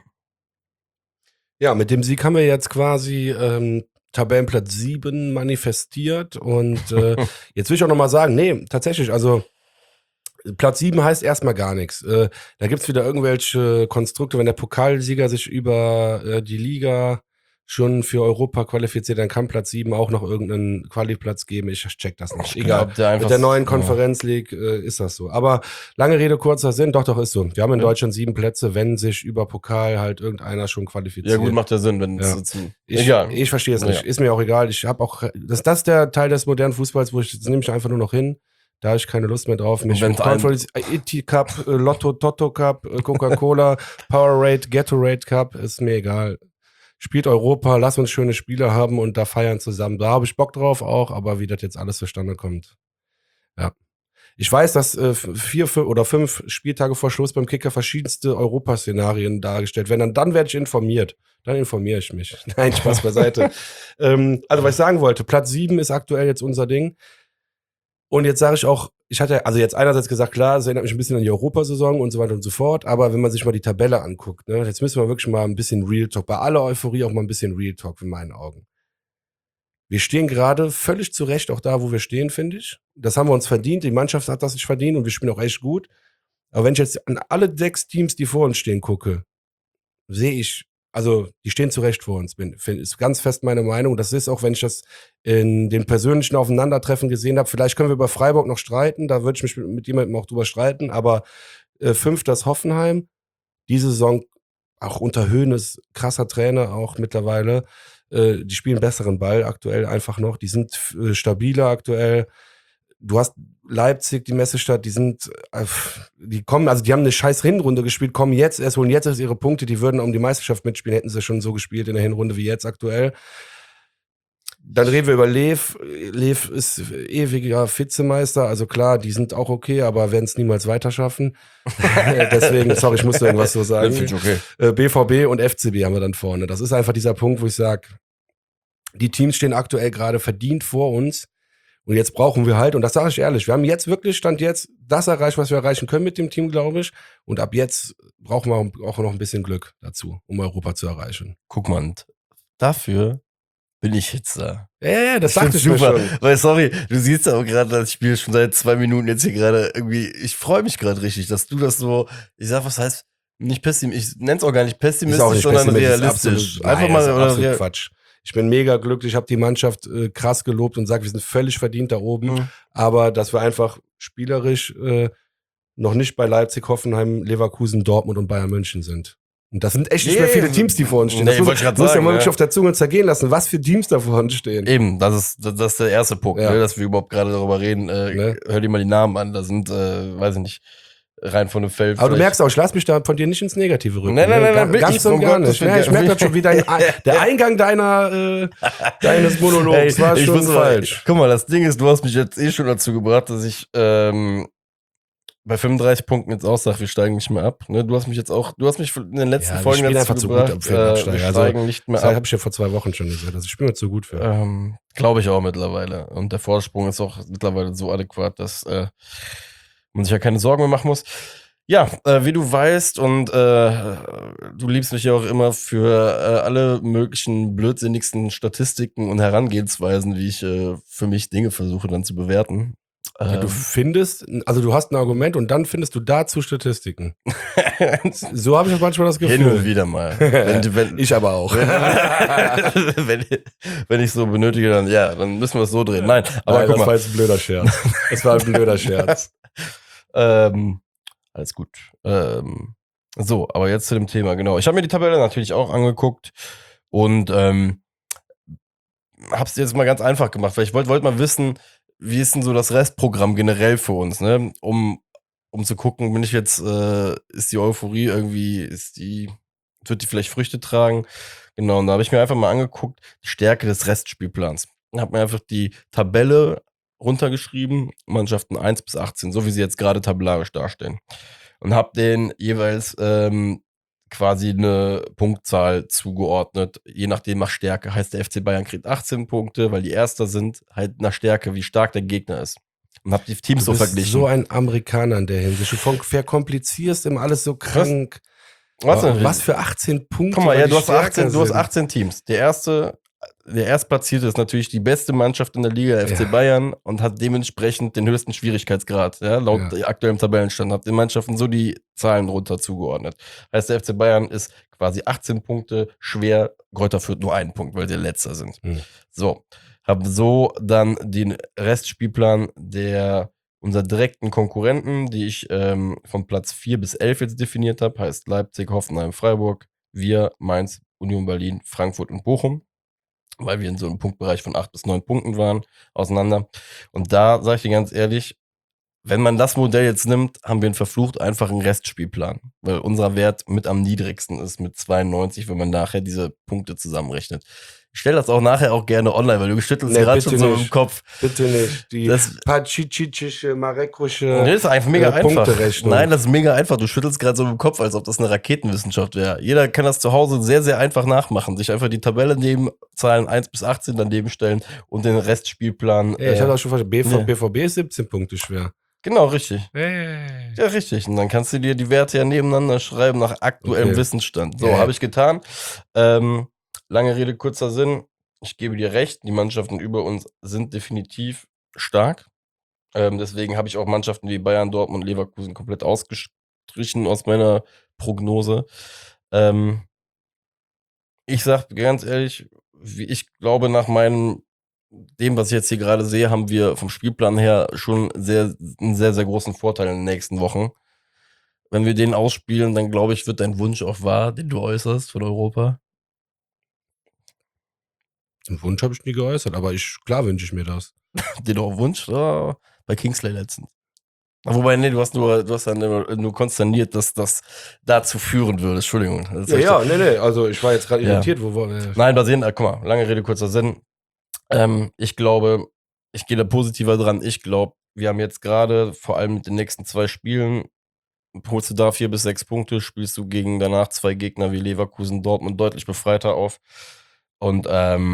A: Ja, mit dem Sieg haben wir jetzt quasi Tabellenplatz 7 manifestiert und jetzt will ich auch nochmal sagen, nee, tatsächlich, also Platz 7 heißt erstmal gar nichts. Da gibt's wieder irgendwelche Konstrukte, wenn der Pokalsieger sich über die Liga schon für Europa qualifiziert, dann kann Platz 7 auch noch irgendeinen Quali-Platz geben. Ich check das nicht. Egal. Mit der neuen Conference League ist das so. Aber lange Rede, kurzer Sinn, doch, ist so. Wir haben in Deutschland 7 Plätze, wenn sich über Pokal halt irgendeiner schon qualifiziert.
B: Ja gut, macht ja Sinn, wenn
A: ich verstehe es nicht. Ist mir auch egal. Ich habe auch, das ist der Teil des modernen Fußballs, wo das nehme ich einfach nur noch hin. Da habe ich keine Lust mehr drauf. Mich mit Conference, IT Cup, Lotto, Toto Cup, Coca-Cola, Powerade, Gatorade Cup, ist mir egal. Spielt Europa, lass uns schöne Spiele haben und da feiern zusammen. Da habe ich Bock drauf auch, aber wie das jetzt alles zustande kommt. Ja. Ich weiß, dass 4 oder 5 Spieltage vor Schluss beim Kicker verschiedenste Europaszenarien dargestellt werden. Dann werde ich informiert. Dann informiere ich mich. Nein, Spaß beiseite. Also, was ich sagen wollte, Platz 7 ist aktuell jetzt unser Ding. Und jetzt sage ich auch, ich hatte also jetzt einerseits gesagt, klar, das erinnert mich ein bisschen an die Europasaison und so weiter und so fort, aber wenn man sich mal die Tabelle anguckt, ne, jetzt müssen wir wirklich mal ein bisschen Real Talk, bei aller Euphorie auch mal ein bisschen Real Talk in meinen Augen. wir stehen gerade völlig zu Recht auch da, wo wir stehen, finde ich. Das haben wir uns verdient. Die Mannschaft hat das nicht verdient und wir spielen auch echt gut. Aber wenn ich jetzt an alle 6 Teams, die vor uns stehen, gucke, sehe ich, also die stehen zu Recht vor uns, ist ganz fest meine Meinung. Das ist auch, wenn ich das in den persönlichen Aufeinandertreffen gesehen habe, vielleicht können wir über Freiburg noch streiten, da würde ich mich mit jemandem auch drüber streiten, aber 5. ist Hoffenheim. Diese Saison, auch unter Hoeneß, krasser Trainer auch mittlerweile, die spielen besseren Ball aktuell einfach noch, die sind stabiler aktuell. Du hast Leipzig, die Messestadt, die kommen, also die haben eine scheiß Hinrunde gespielt, holen jetzt erst ihre Punkte, die würden um die Meisterschaft mitspielen, hätten sie schon so gespielt in der Hinrunde wie jetzt aktuell. Dann reden wir über Lev. Lev ist ewiger Vizemeister, also klar, die sind auch okay, aber werden es niemals weiter schaffen. Deswegen, sorry, ich musste irgendwas so sagen.
B: Okay.
A: BVB und FCB haben wir dann vorne. Das ist einfach dieser Punkt, wo ich sage, die Teams stehen aktuell gerade verdient vor uns. Und jetzt brauchen wir halt, und das sage ich ehrlich, wir haben jetzt wirklich, Stand jetzt, das erreicht, was wir erreichen können mit dem Team, glaube ich. Und ab jetzt brauchen wir auch noch ein bisschen Glück dazu, um Europa zu erreichen.
B: Guck mal, dafür bin ich jetzt da.
A: Ja, das dachte ich mir schon.
B: Weil, sorry, du siehst aber gerade, das Spiel schon seit 2 Minuten jetzt hier gerade irgendwie, ich freue mich gerade richtig, dass du das so, ich sag, was heißt, nicht pessimistisch, ich nenn's auch gar nicht pessimistisch, sondern realistisch.
A: Einfach mal, absolut Quatsch. Ich bin mega glücklich, ich habe die Mannschaft krass gelobt und sage, wir sind völlig verdient da oben, aber dass wir einfach spielerisch noch nicht bei Leipzig, Hoffenheim, Leverkusen, Dortmund und Bayern München sind. Und das sind echt nicht mehr viele Teams, die vor uns stehen. Das muss ja mal wirklich auf der Zunge zergehen lassen, was für Teams da vor uns stehen.
B: Eben, das ist der erste Punkt, ne, dass wir überhaupt gerade darüber reden. Hör dir mal die Namen an, da sind, weiß ich nicht, rein von dem Feld.
A: Aber du merkst auch, ich lass mich da von dir nicht ins Negative rücken.
B: Nein,
A: ganz und gar nicht. Ich merke das schon, wie der Eingang deines Monologs war schon falsch.
B: Guck mal, das Ding ist, du hast mich jetzt schon dazu gebracht, dass ich bei 35 Punkten jetzt auch sage, wir steigen nicht mehr ab. Ne? Du hast mich in den letzten Folgen dazu gebracht, wir steigen nicht mehr ab.
A: Das habe ich ja vor 2 Wochen schon gesagt. Also ich bin mir zu gut für.
B: Glaube ich auch mittlerweile. Und der Vorsprung ist auch mittlerweile so adäquat, dass man sich ja keine Sorgen mehr machen muss. Ja, wie du weißt und du liebst mich ja auch immer für alle möglichen blödsinnigsten Statistiken und Herangehensweisen, wie ich für mich Dinge versuche dann zu bewerten.
A: Du findest, also du hast ein Argument und dann findest du dazu Statistiken. So habe ich manchmal das Gefühl.
B: Hin und wieder mal. Wenn,
A: ich aber auch.
B: wenn ich so benötige, dann müssen wir es so drehen. Nein, aber
A: guck mal. Das war jetzt ein blöder Scherz. Das war ein blöder Scherz.
B: Alles gut. So, aber jetzt zu dem Thema, genau. Ich habe mir die Tabelle natürlich auch angeguckt und hab's jetzt mal ganz einfach gemacht, weil ich wollte mal wissen, wie ist denn so das Restprogramm generell für uns, ne? Um zu gucken, bin ich jetzt, ist die Euphorie irgendwie, wird die vielleicht Früchte tragen? Genau, und da habe ich mir einfach mal angeguckt, die Stärke des Restspielplans. Habe mir einfach die Tabelle runtergeschrieben, Mannschaften 1 bis 18, so wie sie jetzt gerade tabellarisch dastehen. Und habe denen jeweils quasi eine Punktzahl zugeordnet, je nachdem nach Stärke. Heißt, der FC Bayern kriegt 18 Punkte, weil die Erster sind, halt nach Stärke, wie stark der Gegner ist. Und hab die Teams so verglichen.
A: So ein Amerikaner in der Hinsicht. Du verkomplizierst immer alles so krank. Was für 18 Punkte?
B: Guck mal, ja, du hast 18 Teams. Der Erstplatzierte ist natürlich die beste Mannschaft in der Liga, der FC Bayern, und hat dementsprechend den höchsten Schwierigkeitsgrad, laut aktuellem Tabellenstand. Hat den Mannschaften so die Zahlen runter zugeordnet. Heißt, der FC Bayern ist quasi 18 Punkte schwer, Greuther Fürth nur 1 Punkt, weil sie letzter sind. So, haben so dann den Restspielplan unserer direkten Konkurrenten, die ich von Platz 4 bis 11 jetzt definiert habe, heißt Leipzig, Hoffenheim, Freiburg, wir, Mainz, Union Berlin, Frankfurt und Bochum, weil wir in so einem Punktbereich von 8 bis 9 Punkten waren, auseinander. Und da sage ich dir ganz ehrlich, wenn man das Modell jetzt nimmt, haben wir einen verflucht einfachen Restspielplan, weil unser Wert mit am niedrigsten ist, mit 92, wenn man nachher diese Punkte zusammenrechnet. Ich stelle das auch nachher auch gerne online, weil du schüttelst gerade schon so im Kopf.
A: Bitte nicht. Die pachichicische, marekusche
B: das ist einfach mega einfach. Nein, das ist mega einfach. Du schüttelst gerade so im Kopf, als ob das eine Raketenwissenschaft wäre. Jeder kann das zu Hause sehr, sehr einfach nachmachen. Sich einfach die Tabelle neben Zahlen 1 bis 18 daneben stellen und den Restspielplan.
A: Ich hatte auch schon verstanden, BVB ist 17 Punkte schwer.
B: Genau, richtig. Ja, richtig. Und dann kannst du dir die Werte ja nebeneinander schreiben nach aktuellem Wissensstand. So, habe ich getan. Lange Rede, kurzer Sinn. Ich gebe dir recht, die Mannschaften über uns sind definitiv stark. Deswegen habe ich auch Mannschaften wie Bayern, Dortmund, Leverkusen komplett ausgestrichen aus meiner Prognose. Ich sag ganz ehrlich, ich glaube, nach dem, was ich jetzt hier gerade sehe, haben wir vom Spielplan her schon einen sehr, sehr großen Vorteil in den nächsten Wochen. Wenn wir den ausspielen, dann glaube ich, wird dein Wunsch auch wahr, den du äußerst von Europa.
A: Den Wunsch habe ich nie geäußert, aber klar wünsche ich mir das.
B: Den auch Wunsch? Ja, bei Kingsley letztens. Wobei, nee, du hast dann nur konsterniert, dass das dazu führen würde. Entschuldigung.
A: Nee. Also ich war jetzt gerade irritiert.
B: Nein, basierend, guck mal, lange Rede, kurzer Sinn. Ich glaube, ich gehe da positiver dran. Ich glaube, wir haben jetzt gerade, vor allem mit den nächsten 2 Spielen, holst du da 4 bis 6 Punkte, spielst du gegen danach 2 Gegner wie Leverkusen, Dortmund deutlich befreiter auf. Und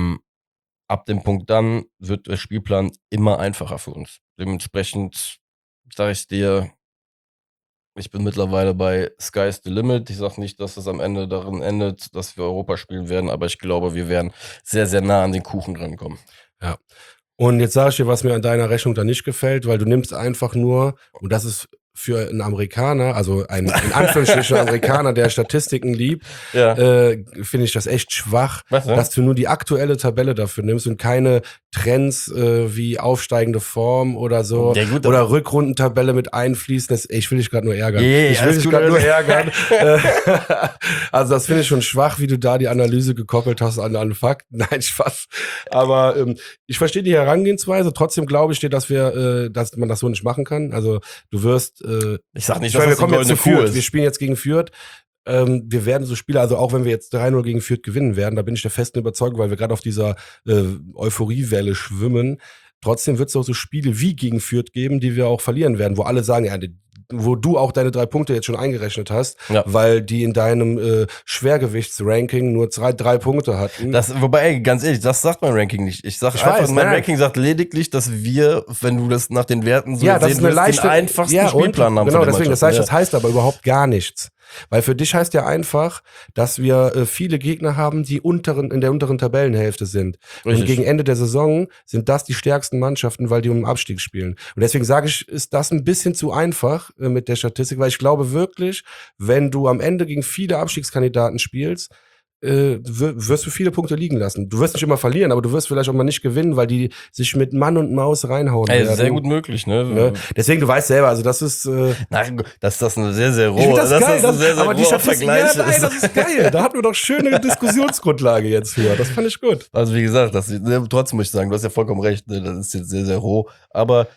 B: ab dem Punkt dann wird der Spielplan immer einfacher für uns. Dementsprechend sage ich dir, ich bin mittlerweile bei Sky's the Limit. Ich sage nicht, dass es am Ende darin endet, dass wir Europa spielen werden, aber ich glaube, wir werden sehr, sehr nah an den Kuchen rankommen.
A: Ja. Und jetzt sage ich dir, was mir an deiner Rechnung da nicht gefällt, weil du nimmst einfach nur, und das ist für einen Amerikaner, also ein in Anführungsstrichen Amerikaner, der Statistiken liebt, finde ich das echt schwach, dass du nur die aktuelle Tabelle dafür nimmst und keine Trends wie aufsteigende Form oder so oder Rückrundentabelle mit einfließen. Ich will dich gerade nur ärgern. Ich will dich gerade nur ärgern. Also das finde ich schon schwach, wie du da die Analyse gekoppelt hast an Fakten. Nein, Spaß. Aber ich verstehe die Herangehensweise. Trotzdem glaube ich dir, dass man das so nicht machen kann. Also du wirst
B: ich sag nicht, dass
A: wir kommen jetzt zu Fürth. Wir spielen jetzt gegen Fürth. Wir werden so Spiele, also auch wenn wir jetzt 3-0 gegen Fürth gewinnen werden, da bin ich der festen Überzeugung, weil wir gerade auf dieser Euphoriewelle schwimmen. Trotzdem wird es auch so Spiele wie gegen Fürth geben, die wir auch verlieren werden, wo alle sagen, ja, wo du auch deine 3 Punkte jetzt schon eingerechnet hast, weil die in deinem Schwergewichtsranking nur 3 Punkte hatten.
B: Wobei, ganz ehrlich, das sagt mein Ranking nicht. Mein Ranking sagt lediglich, dass wir, wenn du das nach den Werten so sehen willst, den einfachsten Spielplan haben.
A: Genau, deswegen, das heißt aber überhaupt gar nichts. Weil für dich heißt ja einfach, dass wir viele Gegner haben, die in der unteren Tabellenhälfte sind. Richtig. Und gegen Ende der Saison sind das die stärksten Mannschaften, weil die um den Abstieg spielen. Und deswegen sage ich, ist das ein bisschen zu einfach mit der Statistik, weil ich glaube wirklich, wenn du am Ende gegen viele Abstiegskandidaten spielst, wirst du viele Punkte liegen lassen. Du wirst nicht immer verlieren, aber du wirst vielleicht auch mal nicht gewinnen, weil die sich mit Mann und Maus reinhauen werden.
B: Sehr gut möglich, ne?
A: Deswegen, du weißt selber, also das ist
B: nein, das ist eine sehr, sehr rohe.
A: Ich find das geil,
B: ist ein sehr, sehr
A: aber die
B: Vergleich.
A: Ja, nein, das ist geil. Da hatten wir doch schöne Diskussionsgrundlage jetzt für. Das fand ich gut.
B: Also wie gesagt, trotzdem muss ich sagen, du hast ja vollkommen recht, ne? Das ist jetzt sehr, sehr roh. Aber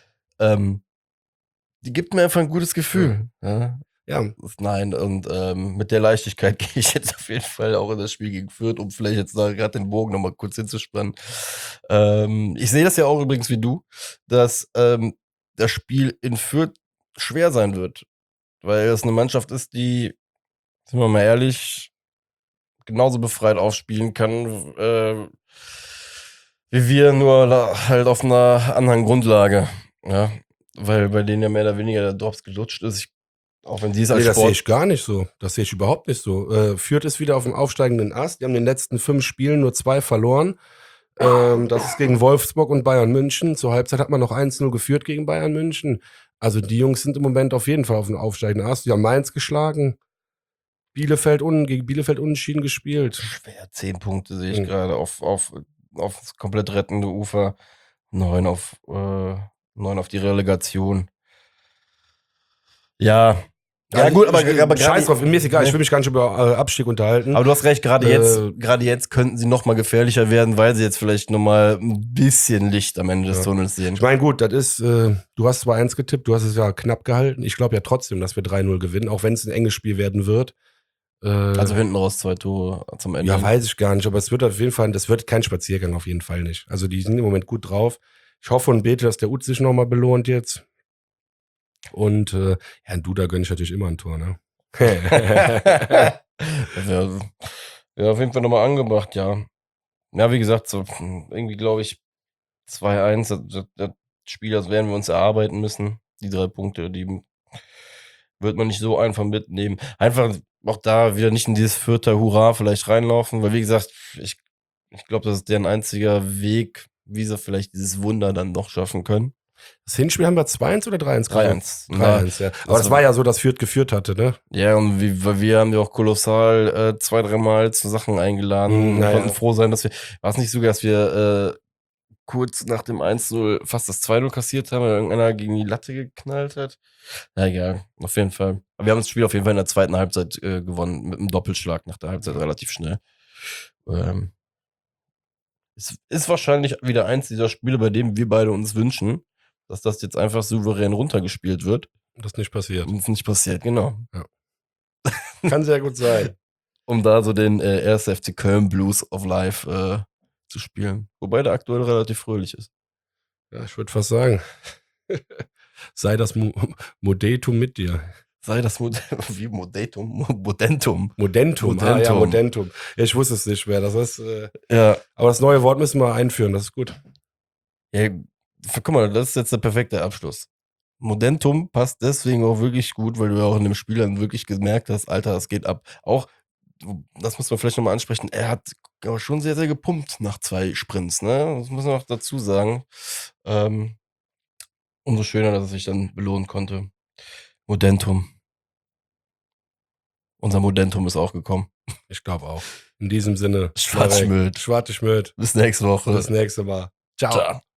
B: die gibt mir einfach ein gutes Gefühl. Ja. Nein, und mit der Leichtigkeit gehe ich jetzt auf jeden Fall auch in das Spiel gegen Fürth, um vielleicht jetzt da gerade den Bogen nochmal kurz hinzuspannen. Ich sehe das ja auch übrigens wie du, dass das Spiel in Fürth schwer sein wird, weil es eine Mannschaft ist, die, sind wir mal ehrlich, genauso befreit aufspielen kann, wie wir, nur halt auf einer anderen Grundlage. Ja, weil bei denen ja mehr oder weniger der Drops gelutscht ist. Auch wenn sie es als
A: Sport... Das sehe ich gar nicht so. Das sehe ich überhaupt nicht so. Fürth ist wieder auf dem aufsteigenden Ast. Die haben in den letzten 5 Spielen nur 2 verloren. Das ist gegen Wolfsburg und Bayern München. Zur Halbzeit hat man noch 1-0 geführt gegen Bayern München. Also die Jungs sind im Moment auf jeden Fall auf dem aufsteigenden Ast. Die haben Mainz geschlagen. Gegen Bielefeld unentschieden gespielt.
B: Schwer, 10 Punkte sehe ich gerade auf das komplett rettende Ufer. 9 auf die Relegation. Ja, gut, aber
A: scheiß drauf, mir ist egal, ich will mich gar nicht über Abstieg unterhalten.
B: Aber du hast recht, gerade jetzt könnten sie noch mal gefährlicher werden, weil sie jetzt vielleicht noch mal ein bisschen Licht am Ende des Tunnels sehen.
A: Ich meine, gut, das ist, du hast 2-1 getippt, du hast es ja knapp gehalten. Ich glaube ja trotzdem, dass wir 3-0 gewinnen, auch wenn es ein enges Spiel werden wird.
B: Also hinten raus 2 Tore zum Ende.
A: Ja, weiß ich gar nicht, aber es wird auf jeden Fall, das wird kein Spaziergang, auf jeden Fall nicht. Also die sind im Moment gut drauf. Ich hoffe und bete, dass der Ut sich noch mal belohnt jetzt. Und Herrn Duda gönne ich natürlich immer ein Tor, ne?
B: Ja, auf jeden Fall nochmal angebracht, ja. Ja, wie gesagt, so irgendwie glaube ich 2-1, das Spiel, das werden wir uns erarbeiten müssen. Die 3 Punkte, die wird man nicht so einfach mitnehmen. Einfach auch da wieder nicht in dieses Fürther Hurra vielleicht reinlaufen, weil wie gesagt, Ich glaube, das ist deren einziger Weg, wie sie vielleicht dieses Wunder dann noch schaffen können.
A: Das Hinspiel haben wir 2-1 oder 3-1 gewonnen?
B: 3-1.
A: 3-1, ja. Aber das war ja so, dass Fürth geführt hatte, ne?
B: Ja, und wir haben ja auch kolossal 2-3 Mal zu Sachen eingeladen. Wir konnten froh sein, dass wir, war es nicht sogar, dass wir kurz nach dem 1-0 fast das 2-0 kassiert haben, weil irgendeiner gegen die Latte geknallt hat? Na egal, auf jeden Fall. Aber wir haben das Spiel auf jeden Fall in der zweiten Halbzeit gewonnen, mit einem Doppelschlag nach der Halbzeit relativ schnell. Es ist wahrscheinlich wieder eins dieser Spiele, bei dem wir beide uns wünschen, dass das jetzt einfach souverän runtergespielt wird.
A: Das nicht passiert.
B: Und es nicht passiert, genau.
A: Ja. Kann sehr gut sein.
B: Um da so den 1. FC Köln Blues of Life zu spielen. Wobei der aktuell relativ fröhlich ist.
A: Ja, ich würde fast sagen, sei das Modetum mit dir.
B: Sei das wie Modentum? Modentum.
A: Modentum. Ah, ja, Modentum. Ja, ich wusste es nicht mehr. Das ist,
B: ja.
A: Aber das neue Wort müssen wir einführen, das ist gut.
B: Ja, guck mal, das ist jetzt der perfekte Abschluss. Modentum passt deswegen auch wirklich gut, weil du ja auch in dem Spiel dann wirklich gemerkt hast, Alter, das geht ab. Auch, das muss man vielleicht nochmal ansprechen, er hat aber schon sehr, sehr gepumpt nach 2 Sprints, ne? Das muss man auch dazu sagen. Umso schöner, dass er sich dann belohnen konnte. Modentum. Unser Modentum ist auch gekommen.
A: Ich glaube auch. In diesem Sinne.
B: Schwarz-Schmöd.
A: Schwarz-Schmöd.
B: Bis nächste Woche.
A: Bis nächste Mal. Ciao. Ciao.